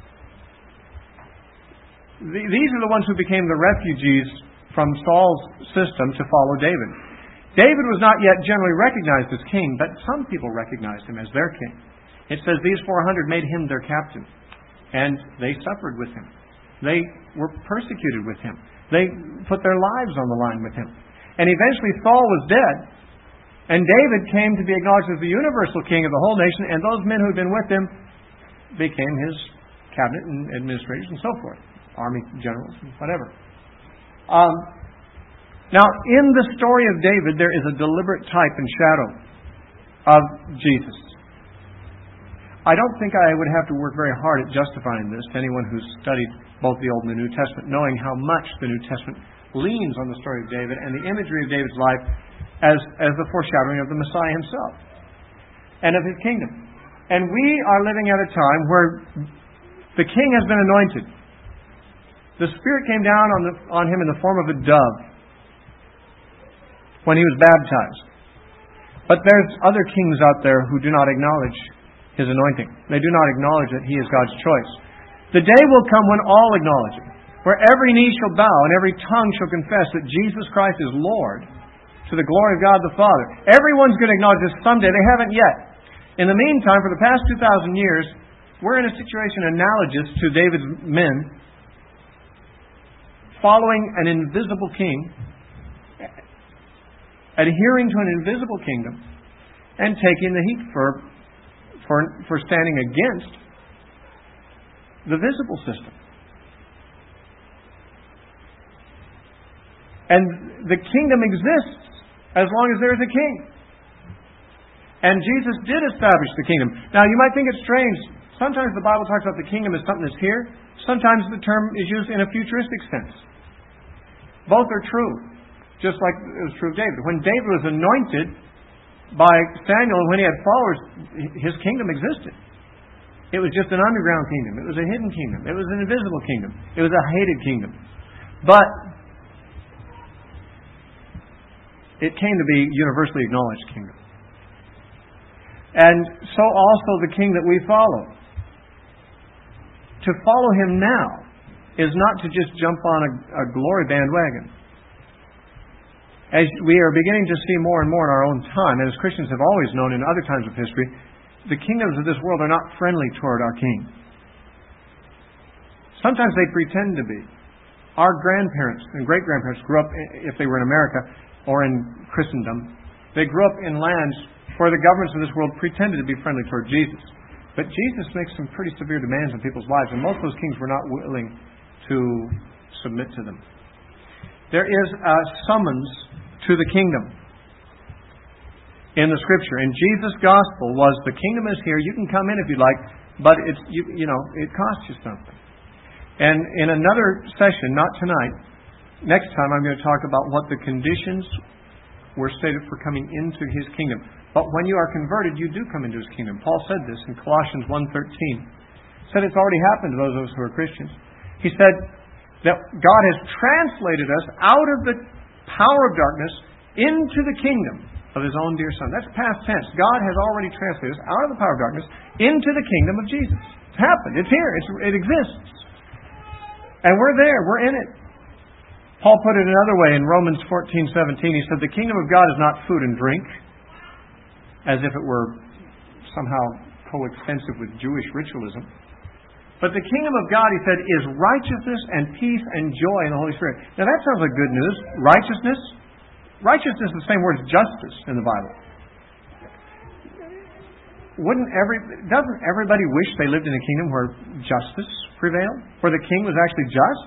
These are the ones who became the refugees from Saul's system to follow David. David was not yet generally recognized as king, but some people recognized him as their king. It says these four hundred made him their captain, and they suffered with him. They were persecuted with him. They put their lives on the line with him. And eventually Saul was dead, and David came to be acknowledged as the universal king of the whole nation, and those men who had been with him became his cabinet and administrators and so forth. Army generals, whatever. Um, now, in the story of David, there is a deliberate type and shadow of Jesus. I don't think I would have to work very hard at justifying this to anyone who's studied both the Old and the New Testament, knowing how much the New Testament leans on the story of David and the imagery of David's life as, as the foreshadowing of the Messiah himself and of his kingdom. And we are living at a time where the king has been anointed. The Spirit came down on, the, on him in the form of a dove when he was baptized. But there's other kings out there who do not acknowledge his anointing. They do not acknowledge that he is God's choice. The day will come when all acknowledge it. where every knee shall bow and every tongue shall confess that Jesus Christ is Lord, to the glory of God the Father. Everyone's going to acknowledge this someday. They haven't yet. In the meantime, for the past two thousand years, we're in a situation analogous to David's men following an invisible king, adhering to an invisible kingdom, and taking the heat for, for, for standing against the visible system. And the kingdom exists as long as there is a king. And Jesus did establish the kingdom. Now, you might think it's strange. Sometimes the Bible talks about the kingdom as something that's here. Sometimes the term is used in a futuristic sense. Both are true, just like it was true of David. When David was anointed by Samuel, and when he had followers, his kingdom existed. It was just an underground kingdom. It was a hidden kingdom. It was an invisible kingdom. It was a hated kingdom. But it came to be universally acknowledged kingdom. And so also the king that we follow. To follow him now is not to just jump on a, a glory bandwagon. As we are beginning to see more and more in our own time, and as Christians have always known in other times of history, the kingdoms of this world are not friendly toward our king. Sometimes they pretend to be. Our grandparents and great-grandparents grew up, if they were in America or in Christendom, they grew up in lands where the governments of this world pretended to be friendly toward Jesus. But Jesus makes some pretty severe demands on people's lives, and most of those kings were not willing to submit to them. There is a summons to the kingdom in the Scripture. And Jesus' gospel was, the kingdom is here, you can come in if you like, but it's you, you know it costs you something. And in another session, not tonight, next time I'm going to talk about what the conditions were stated for coming into His kingdom. But when you are converted, you do come into His kingdom. Paul said this in Colossians one thirteen. He said it's already happened to those of us who are Christians. He said that God has translated us out of the power of darkness into the kingdom of His own dear Son. That's past tense. God has already translated us out of the power of darkness into the kingdom of Jesus. It's happened. It's here. It's, it exists. And we're there. We're in it. Paul put it another way in Romans fourteen seventeen. He said, the kingdom of God is not food and drink, as if it were somehow coextensive with Jewish ritualism. But the kingdom of God, he said, is righteousness and peace and joy in the Holy Spirit. Now that sounds like good news. Righteousness. Righteousness is the same word as justice in the Bible. Wouldn't every doesn't everybody wish they lived in a kingdom where justice prevailed? Where the king was actually just?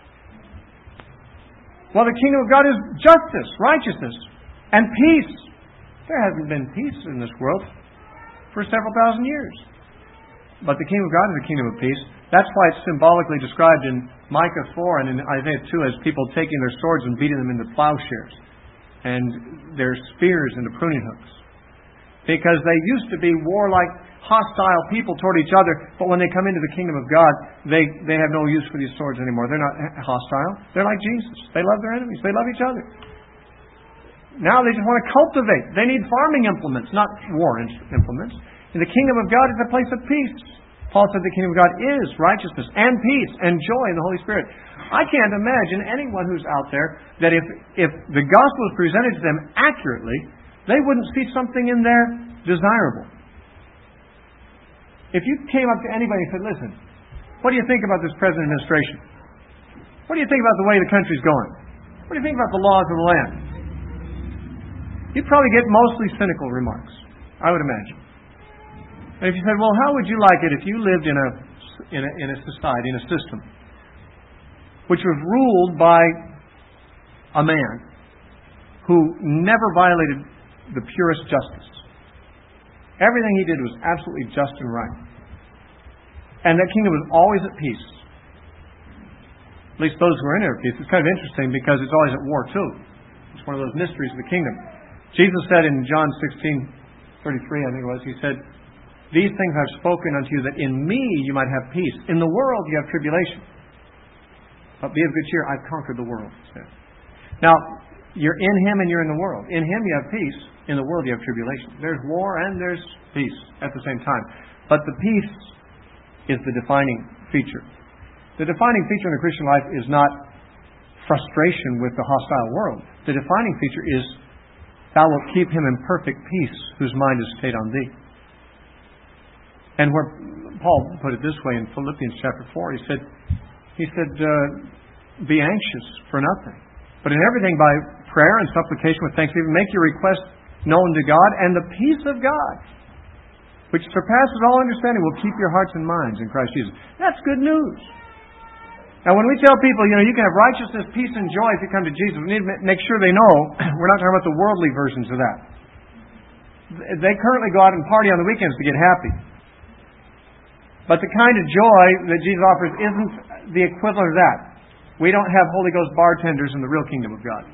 Well, the kingdom of God is justice, righteousness, and peace. There hasn't been peace in this world for several thousand years. But the kingdom of God is a kingdom of peace. That's why it's symbolically described in Micah four and in Isaiah two as people taking their swords and beating them into plowshares and their spears into pruning hooks. Because they used to be warlike, hostile people toward each other, but when they come into the kingdom of God, they, they have no use for these swords anymore. They're not hostile. They're like Jesus. They love their enemies. They love each other. Now they just want to cultivate. They need farming implements, not war implements. And the kingdom of God is a place of peace. Paul said the kingdom of God is righteousness and peace and joy in the Holy Spirit. I can't imagine anyone who's out there that if, if the gospel is presented to them accurately, they wouldn't see something in there desirable. If you came up to anybody and said, listen, what do you think about this present administration? What do you think about the way the country's going? What do you think about the laws of the land? You'd probably get mostly cynical remarks, I would imagine. And if you said, well, how would you like it if you lived in a, in a, in a society, in a system, which was ruled by a man who never violated the purest justice? Everything he did was absolutely just and right. And that kingdom was always at peace. At least those who are in it are at peace. It's kind of interesting because it's always at war too. It's one of those mysteries of the kingdom. Jesus said in John sixteen thirty-three, I think it was, He said, these things I've spoken unto you, that in me you might have peace. In the world you have tribulation. But be of good cheer, I've conquered the world. Now, you're in Him and you're in the world. In Him you have peace. In the world you have tribulation. There's war and there's peace at the same time. But the peace is the defining feature. The defining feature in the Christian life is not frustration with the hostile world. The defining feature is, thou wilt keep him in perfect peace whose mind is stayed on thee. And where Paul put it this way in Philippians chapter four, he said, he said, uh, be anxious for nothing, but in everything by prayer and supplication with thanksgiving, make your request known to God, and the peace of God, which surpasses all understanding, will keep your hearts and minds in Christ Jesus. That's good news. Now, when we tell people, you know, you can have righteousness, peace, and joy if you come to Jesus, we need to make sure they know we're not talking about the worldly versions of that. They currently go out and party on the weekends to get happy. But the kind of joy that Jesus offers isn't the equivalent of that. We don't have Holy Ghost bartenders in the real kingdom of God.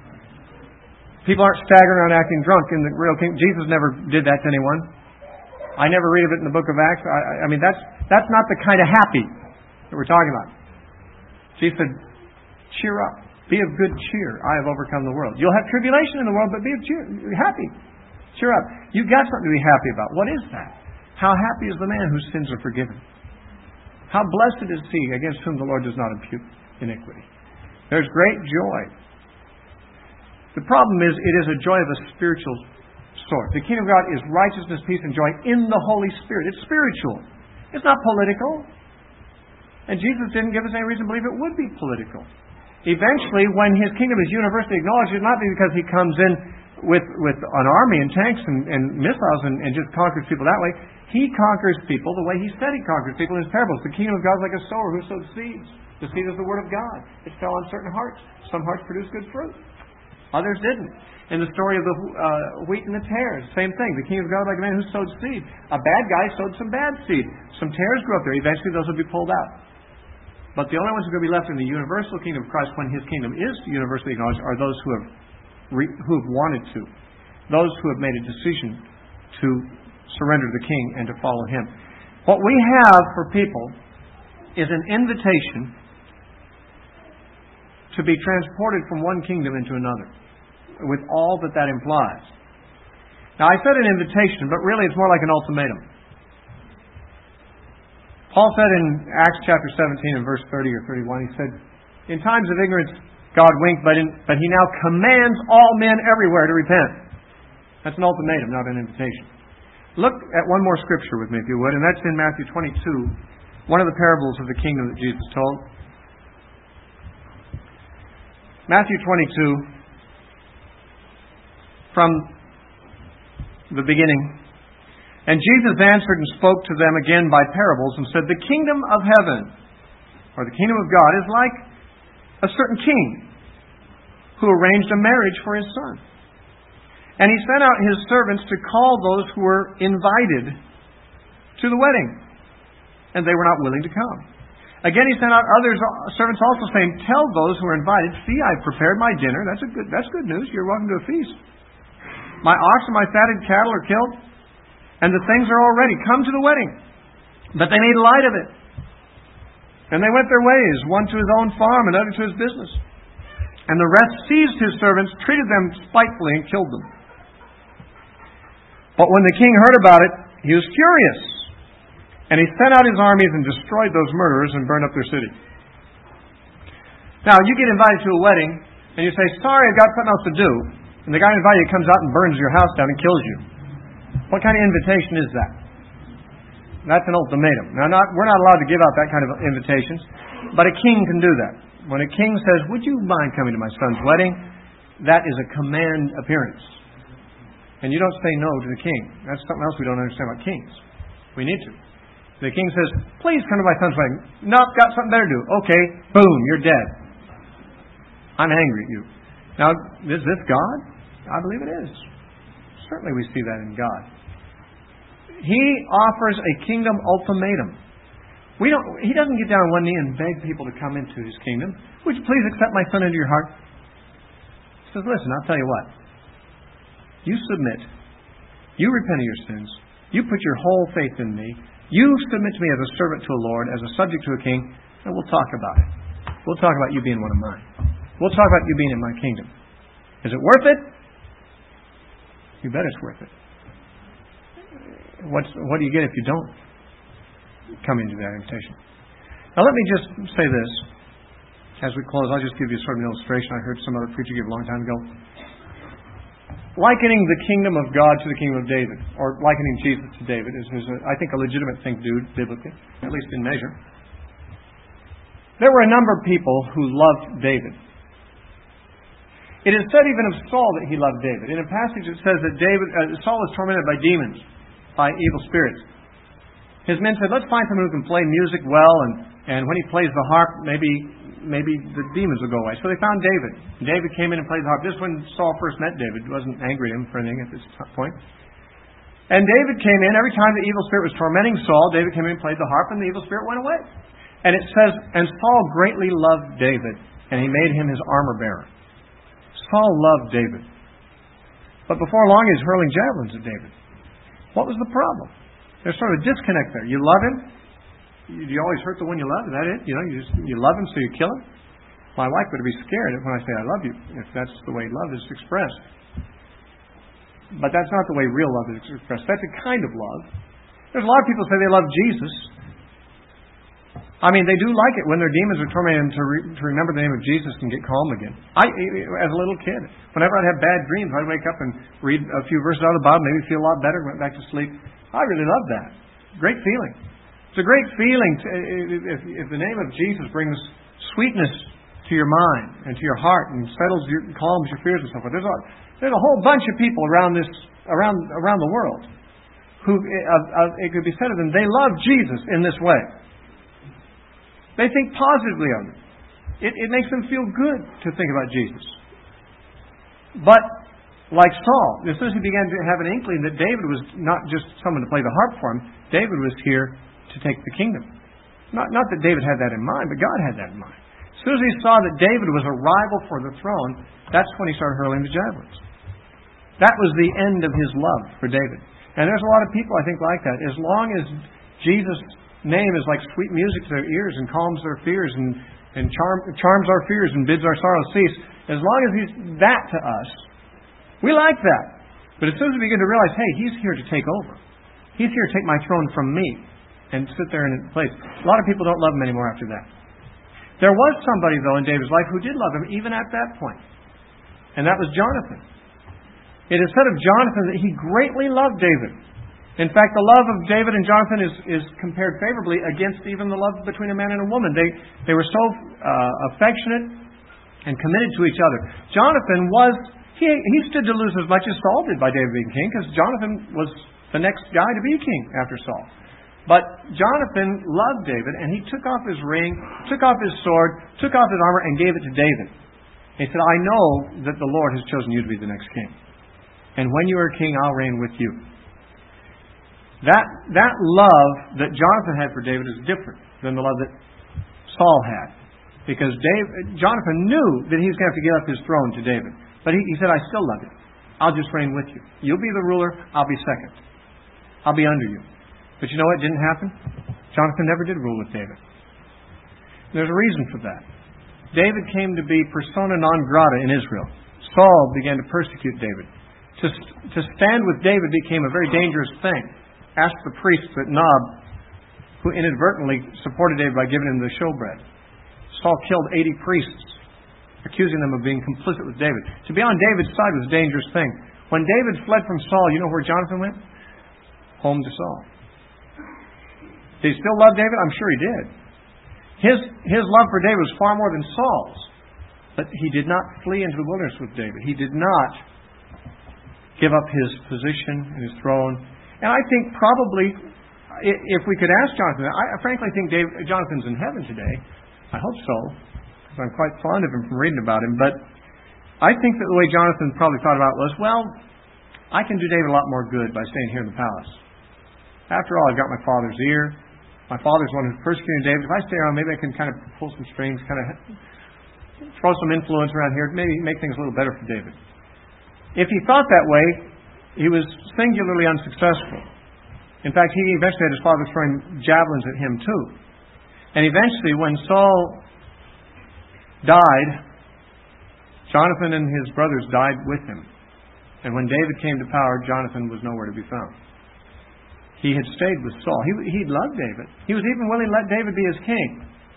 People aren't staggering around acting drunk in the real kingdom. Jesus never did that to anyone. I never read of it in the book of Acts. I, I mean, that's that's not the kind of happy that we're talking about. Jesus said, cheer up. Be of good cheer. I have overcome the world. You'll have tribulation in the world, but be of cheer. Be happy. Cheer up. You've got something to be happy about. What is that? How happy is the man whose sins are forgiven? How blessed is he against whom the Lord does not impute iniquity. There's great joy. The problem is, it is a joy of a spiritual sort. The kingdom of God is righteousness, peace, and joy in the Holy Spirit. It's spiritual. It's not political. And Jesus didn't give us any reason to believe it would be political. Eventually, when His kingdom is universally acknowledged, it's not because He comes in with, with an army and tanks and, and missiles and, and just conquers people that way. He conquers people the way He said He conquers people in His parables. The kingdom of God is like a sower who sowed seeds. The seed is the Word of God. It fell on certain hearts. Some hearts produced good fruit. Others didn't. In the story of the uh, wheat and the tares, same thing. The kingdom of God is like a man who sowed seed. A bad guy sowed some bad seed. Some tares grew up there. Eventually those will be pulled out. But the only ones who are going to be left in the universal kingdom of Christ when His kingdom is universally acknowledged are those who have re- who have wanted to. Those who have made a decision to surrender to the King and to follow Him. What we have for people is an invitation to be transported from one kingdom into another, with all that that implies. Now, I said an invitation, but really it's more like an ultimatum. Paul said in Acts chapter seventeen and verse thirty or thirty-one, he said, in times of ignorance God winked, but, in, but He now commands all men everywhere to repent. That's an ultimatum, not an invitation. Look at one more scripture with me, if you would, and that's in Matthew twenty-two, one of the parables of the kingdom that Jesus told. Matthew twenty-two, from the beginning. And Jesus answered and spoke to them again by parables and said, the kingdom of heaven, or the kingdom of God, is like a certain king who arranged a marriage for his son. And he sent out his servants to call those who were invited to the wedding. And they were not willing to come. Again, he sent out others, servants also, saying, tell those who are invited, see, I've prepared my dinner. That's a good, that's good news. You're welcome to a feast. My ox and my fatted cattle are killed, and the things are all ready. Come to the wedding. But they made light of it. And they went their ways, one to his own farm and other to his business. And the rest seized his servants, treated them spitefully, and killed them. But when the king heard about it, he was furious. And he sent out his armies and destroyed those murderers and burned up their city. Now, you get invited to a wedding, and you say, sorry, I've got something else to do. And the guy invited you comes out and burns your house down and kills you. What kind of invitation is that? That's an ultimatum. Now, not, we're not allowed to give out that kind of invitations, but a king can do that. When a king says, would you mind coming to my son's wedding? That is a command appearance. And you don't say no to the king. That's something else we don't understand about kings. We need to. The king says, please come to my son's wedding. Nope, got something better to do. Okay, boom, you're dead. I'm angry at you. Now, is this God? I believe it is. Certainly we see that in God. He offers a kingdom ultimatum. We don't. He doesn't get down on one knee and beg people to come into His kingdom. Would you please accept my son into your heart? He says, listen, I'll tell you what. You submit. You repent of your sins. You put your whole faith in me. You submit to me as a servant to a Lord, as a subject to a king, and we'll talk about it. We'll talk about you being one of mine. We'll talk about you being in my kingdom. Is it worth it? You bet it's worth it. What's, what do you get if you don't come into that invitation? Now let me just say this. As we close, I'll just give you sort of an illustration I heard some other preacher give a long time ago. Likening the kingdom of God to the kingdom of David, or likening Jesus to David, is, is a, I think, a legitimate thing to do biblically, at least in measure. There were a number of people who loved David. It is said even of Saul that he loved David. In a passage it says that David, uh, Saul was tormented by demons, by evil spirits. His men said, let's find someone who can play music well, and, and when he plays the harp, maybe maybe the demons will go away. So they found David. David came in and played the harp. This is when Saul first met David. He wasn't angry at him for anything at this point. And David came in. Every time the evil spirit was tormenting Saul, David came in and played the harp, and the evil spirit went away. And it says, and Saul greatly loved David, and he made him his armor bearer. Saul loved David. But before long, he was hurling javelins at David. What was the problem? There's sort of a disconnect there. You love him. You, you always hurt the one you love. Is that it? You know, you just you love him, so you kill him. My wife would be scared when I say I love you, if that's the way love is expressed. But that's not the way real love is expressed. That's a kind of love. There's a lot of people say they love Jesus. I mean, they do like it when their demons are tormenting them to, re, to remember the name of Jesus and get calm again. I, as a little kid, whenever I'd have bad dreams, I'd wake up and read a few verses out of the Bible, maybe feel a lot better, went back to sleep. I really loved that. Great feeling. It's a great feeling to, if, if the name of Jesus brings sweetness to your mind and to your heart and settles your, calms your fears and so forth. There's a, there's a whole bunch of people around this around around the world who, uh, uh, it could be said of them, they love Jesus in this way. They think positively of him. It, it makes them feel good to think about Jesus. But, like Saul, as soon as he began to have an inkling that David was not just someone to play the harp for him, David was here to take the kingdom. Not, not that David had that in mind, but God had that in mind. As soon as he saw that David was a rival for the throne, that's when he started hurling the javelins. That was the end of his love for David. And there's a lot of people, I think, like that. As long as Jesus' name is like sweet music to their ears and calms their fears and, and charm, charms our fears and bids our sorrows cease, as long as he's that to us, we like that. But as soon as we begin to realize, hey, he's here to take over. He's here to take my throne from me and sit there in its place. A lot of people don't love him anymore after that. There was somebody, though, in David's life who did love him even at that point. And that was Jonathan. It is said of Jonathan that he greatly loved David. In fact, the love of David and Jonathan is, is compared favorably against even the love between a man and a woman. They, they were so uh, affectionate and committed to each other. Jonathan was, he, he stood to lose as much as Saul did by David being king, because Jonathan was the next guy to be king after Saul. But Jonathan loved David, and he took off his ring, took off his sword, took off his armor, and gave it to David. He said, I know that the Lord has chosen you to be the next king. And when you are king, I'll reign with you. That, that love that Jonathan had for David is different than the love that Saul had. Because David, Jonathan knew that he was going to have to give up his throne to David. But he, he said, I still love you. I'll just reign with you. You'll be the ruler, I'll be second. I'll be under you. But you know what didn't happen? Jonathan never did rule with David. There's a reason for that. David came to be persona non grata in Israel. Saul began to persecute David. To, to stand with David became a very dangerous thing. Ask the priests at Nob, who inadvertently supported David by giving him the showbread. Saul killed eighty priests, accusing them of being complicit with David. To be on David's side was a dangerous thing. When David fled from Saul, you know where Jonathan went? Home to Saul. Did he still love David? I'm sure he did. His, his love for David was far more than Saul's. But he did not flee into the wilderness with David. He did not give up his position and his throne. And I think probably, if we could ask Jonathan, I frankly think David, Jonathan's in heaven today. I hope so, because I'm quite fond of him from reading about him. But I think that the way Jonathan probably thought about it was, well, I can do David a lot more good by staying here in the palace. After all, I've got my father's ear. My father's the one who's persecuting David. If I stay around, maybe I can kind of pull some strings, kind of throw some influence around here, maybe make things a little better for David. If he thought that way, he was singularly unsuccessful. In fact, he eventually had his father throwing javelins at him too. And eventually, when Saul died, Jonathan and his brothers died with him. And when David came to power, Jonathan was nowhere to be found. He had stayed with Saul. He, he loved David. He was even willing to let David be his king.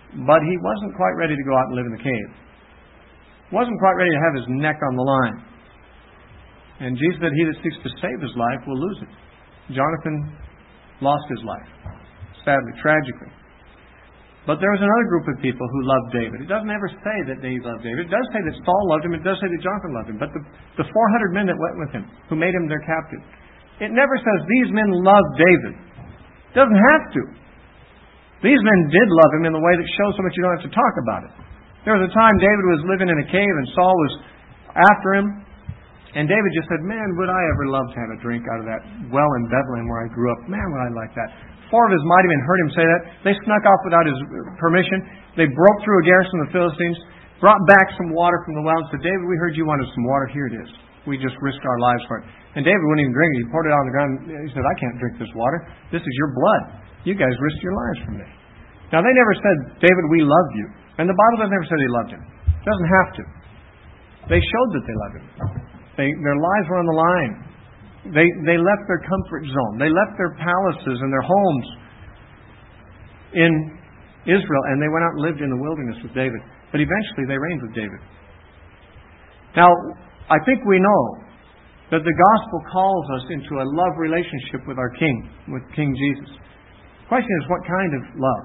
but he wasn't quite ready to go out and live in the cave. Wasn't quite ready to have his neck on the line. And Jesus said, he that seeks to save his life will lose it. Jonathan lost his life, sadly, tragically. But there was another group of people who loved David. It doesn't ever say that they loved David. It does say that Saul loved him. It does say that Jonathan loved him. But the, the four hundred men that went with him, who made him their captive, it never says these men loved David. It doesn't have to. These men did love him in the way that shows so much you don't have to talk about it. There was a time David was living in a cave and Saul was after him. And David just said, man, would I ever love to have a drink out of that well in Bethlehem where I grew up. Man, would I like that. Four of his mighty men heard him say that. They snuck off without his permission. They broke through a garrison of the Philistines, brought back some water from the well and said, David, we heard you wanted some water. Here it is. We just risked our lives for it. And David wouldn't even drink it. He poured it on the ground. He said, I can't drink this water. This is your blood. You guys risked your lives for me. Now, they never said, David, we love you. And the Bible doesn't ever say they loved him. It doesn't have to. They showed that they loved him. They, their lives were on the line. They, they left their comfort zone. They left their palaces and their homes in Israel, and they went out and lived in the wilderness with David. But eventually they reigned with David. Now, I think we know that the gospel calls us into a love relationship with our King, with King Jesus. The question is, what kind of love?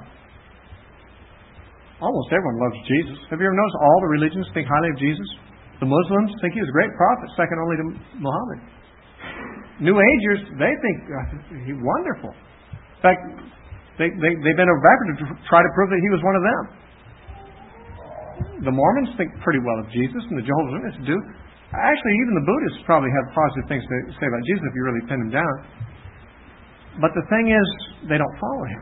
Almost everyone loves Jesus. Have you ever noticed all the religions think highly of Jesus? The Muslims think he was a great prophet, second only to Muhammad. New Agers, they think uh, he's wonderful. In fact, they, they, they bent over backward to try to prove that he was one of them. The Mormons think pretty well of Jesus, and the Jehovah's Witnesses do. Actually, even the Buddhists probably have positive things to say about Jesus if you really pin him down. But the thing is, they don't follow him.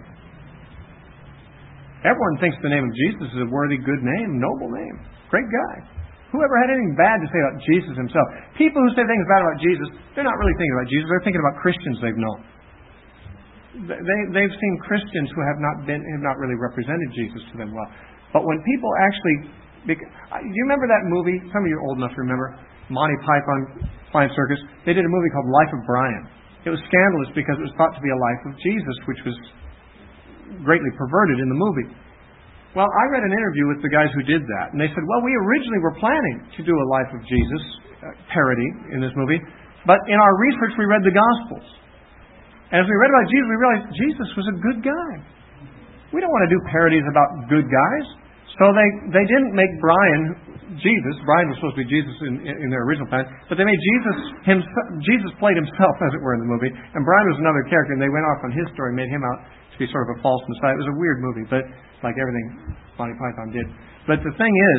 Everyone thinks the name of Jesus is a worthy, good name, noble name. Great guy. Whoever had anything bad to say about Jesus himself? People who say things bad about Jesus, they're not really thinking about Jesus. They're thinking about Christians they've known. They, they've seen Christians who have not been, have not really represented Jesus to them well. But when people actually... Do you remember that movie? Some of you are old enough to remember. Monty Python Flying Circus. They did a movie called Life of Brian. It was scandalous because it was thought to be a life of Jesus, which was greatly perverted in the movie. Well, I read an interview with the guys who did that, and they said, well, we originally were planning to do a Life of Jesus uh, parody in this movie, but in our research we read the Gospels. And as we read about Jesus, we realized Jesus was a good guy. We don't want to do parodies about good guys. So they, they didn't make Brian Jesus. Brian was supposed to be Jesus in, in their original plan, but they made Jesus himself. Jesus played himself, as it were, in the movie, and Brian was another character, and they went off on his story and made him out to be sort of a false Messiah. It was a weird movie, but like everything Monty Python did. But the thing is,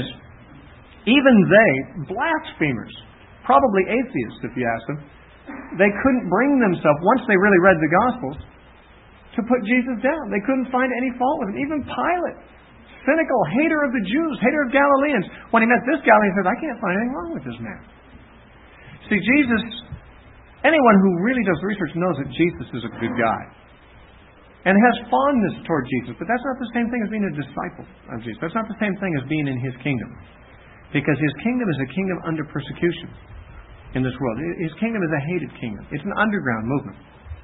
even they, blasphemers, probably atheists if you ask them, they couldn't bring themselves, once they really read the Gospels, to put Jesus down. They couldn't find any fault with him. Even Pilate, cynical, hater of the Jews, hater of Galileans, when he met this Galilean, he said, I can't find anything wrong with this man. See, Jesus, anyone who really does the research knows that Jesus is a good guy. And has fondness toward Jesus. But that's not the same thing as being a disciple of Jesus. That's not the same thing as being in His kingdom. Because His kingdom is a kingdom under persecution in this world. His kingdom is a hated kingdom. It's an underground movement.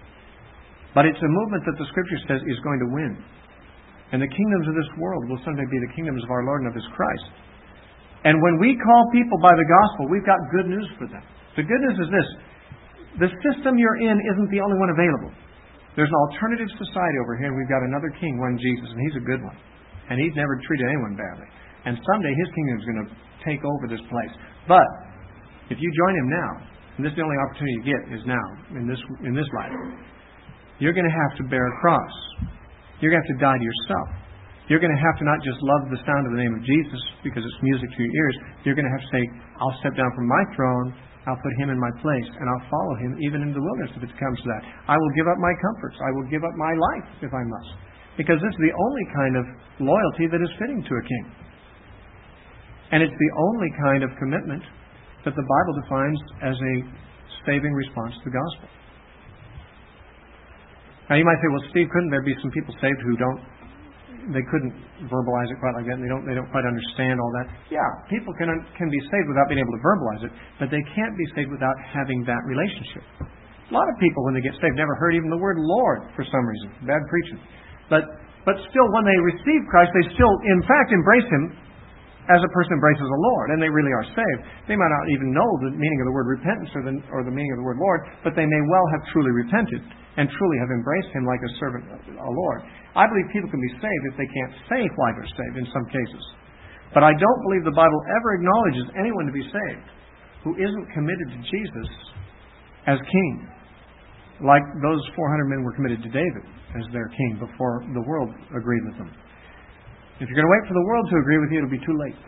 But it's a movement that the Scripture says is going to win. And the kingdoms of this world will someday be the kingdoms of our Lord and of His Christ. And when we call people by the gospel, we've got good news for them. The good news is this. The system you're in isn't the only one available. There's an alternative society over here, and we've got another king, one Jesus, and he's a good one. And he's never treated anyone badly. And someday his kingdom is going to take over this place. But if you join him now, and this is the only opportunity you get is now, in this in this life, you're going to have to bear a cross. You're going to have to die to yourself. You're going to have to not just love the sound of the name of Jesus because it's music to your ears. You're going to have to say, I'll step down from my throne, I'll put Him in my place, and I'll follow Him even in the wilderness if it comes to that. I will give up my comforts. I will give up my life if I must. Because this is the only kind of loyalty that is fitting to a king. And it's the only kind of commitment that the Bible defines as a saving response to the gospel. Now you might say, well, Steve, couldn't there be some people saved who don't, they couldn't verbalize it quite like that, and they don't they don't quite understand all that? Yeah, people can can be saved without being able to verbalize it, but they can't be saved without having that relationship. A lot of people, when they get saved, never heard even the word Lord for some reason. Bad preaching. But But still, when they receive Christ, they still, in fact, embrace Him as a person embraces a Lord, and they really are saved. They might not even know the meaning of the word repentance or the, or the meaning of the word Lord, but they may well have truly repented and truly have embraced Him like a servant, a Lord. I believe people can be saved if they can't say why they're saved in some cases. But I don't believe the Bible ever acknowledges anyone to be saved who isn't committed to Jesus as king, like those four hundred men were committed to David as their king before the world agreed with them. If you're going to wait for the world to agree with you, it'll be too late.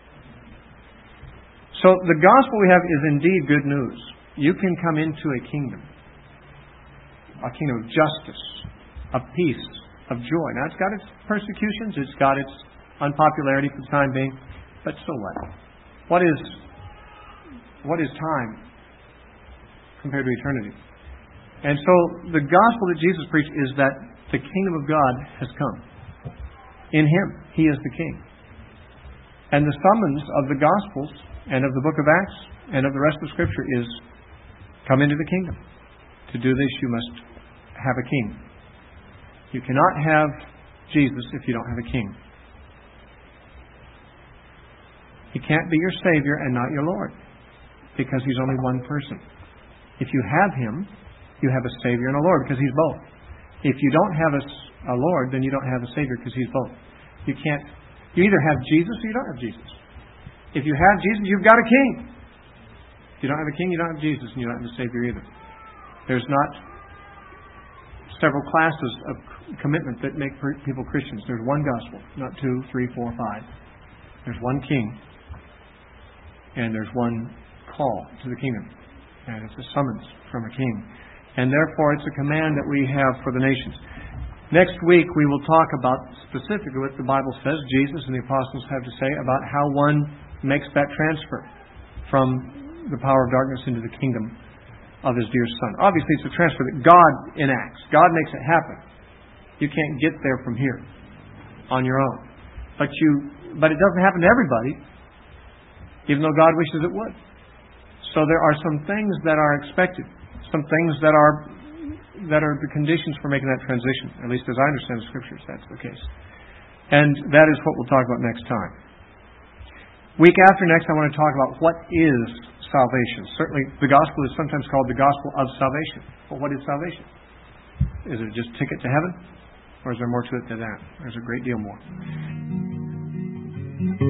So the gospel we have is indeed good news. You can come into a kingdom, a kingdom of justice, of peace, of joy. Now, it's got its persecutions, it's got its unpopularity for the time being, but so what? What is, what is time compared to eternity? And so the gospel that Jesus preached is that the kingdom of God has come. In Him, He is the King. And the summons of the Gospels and of the book of Acts and of the rest of Scripture is, come into the kingdom. To do this, you must have a king. You cannot have Jesus if you don't have a king. He can't be your Savior and not your Lord, because He's only one person. If you have Him, you have a Savior and a Lord, because He's both. If you don't have a, a Lord, then you don't have a Savior, because He's both. You can't. You either have Jesus or you don't have Jesus. If you have Jesus, you've got a king. If you don't have a king, you don't have Jesus, and you don't have a Savior either. There's not several classes of commitment that make people Christians. There's one gospel, not two, three, four, five. There's one king, and there's one call to the kingdom, and it's a summons from a king. And therefore, it's a command that we have for the nations. Next week, we will talk about specifically what the Bible says, Jesus and the apostles have to say about how one makes that transfer from the power of darkness into the kingdom of His dear Son. Obviously, it's a transfer that God enacts. God makes it happen. You can't get there from here on your own. But you, but it doesn't happen to everybody, even though God wishes it would. So there are some things that are expected. Some things that are that are the conditions for making that transition. At least as I understand the Scriptures, that's the case. And that is what we'll talk about next time. Week after next, I want to talk about what is salvation. Certainly, the gospel is sometimes called the gospel of salvation. But what is salvation? Is it just a ticket to heaven? Or is there more to it than that? There's a great deal more.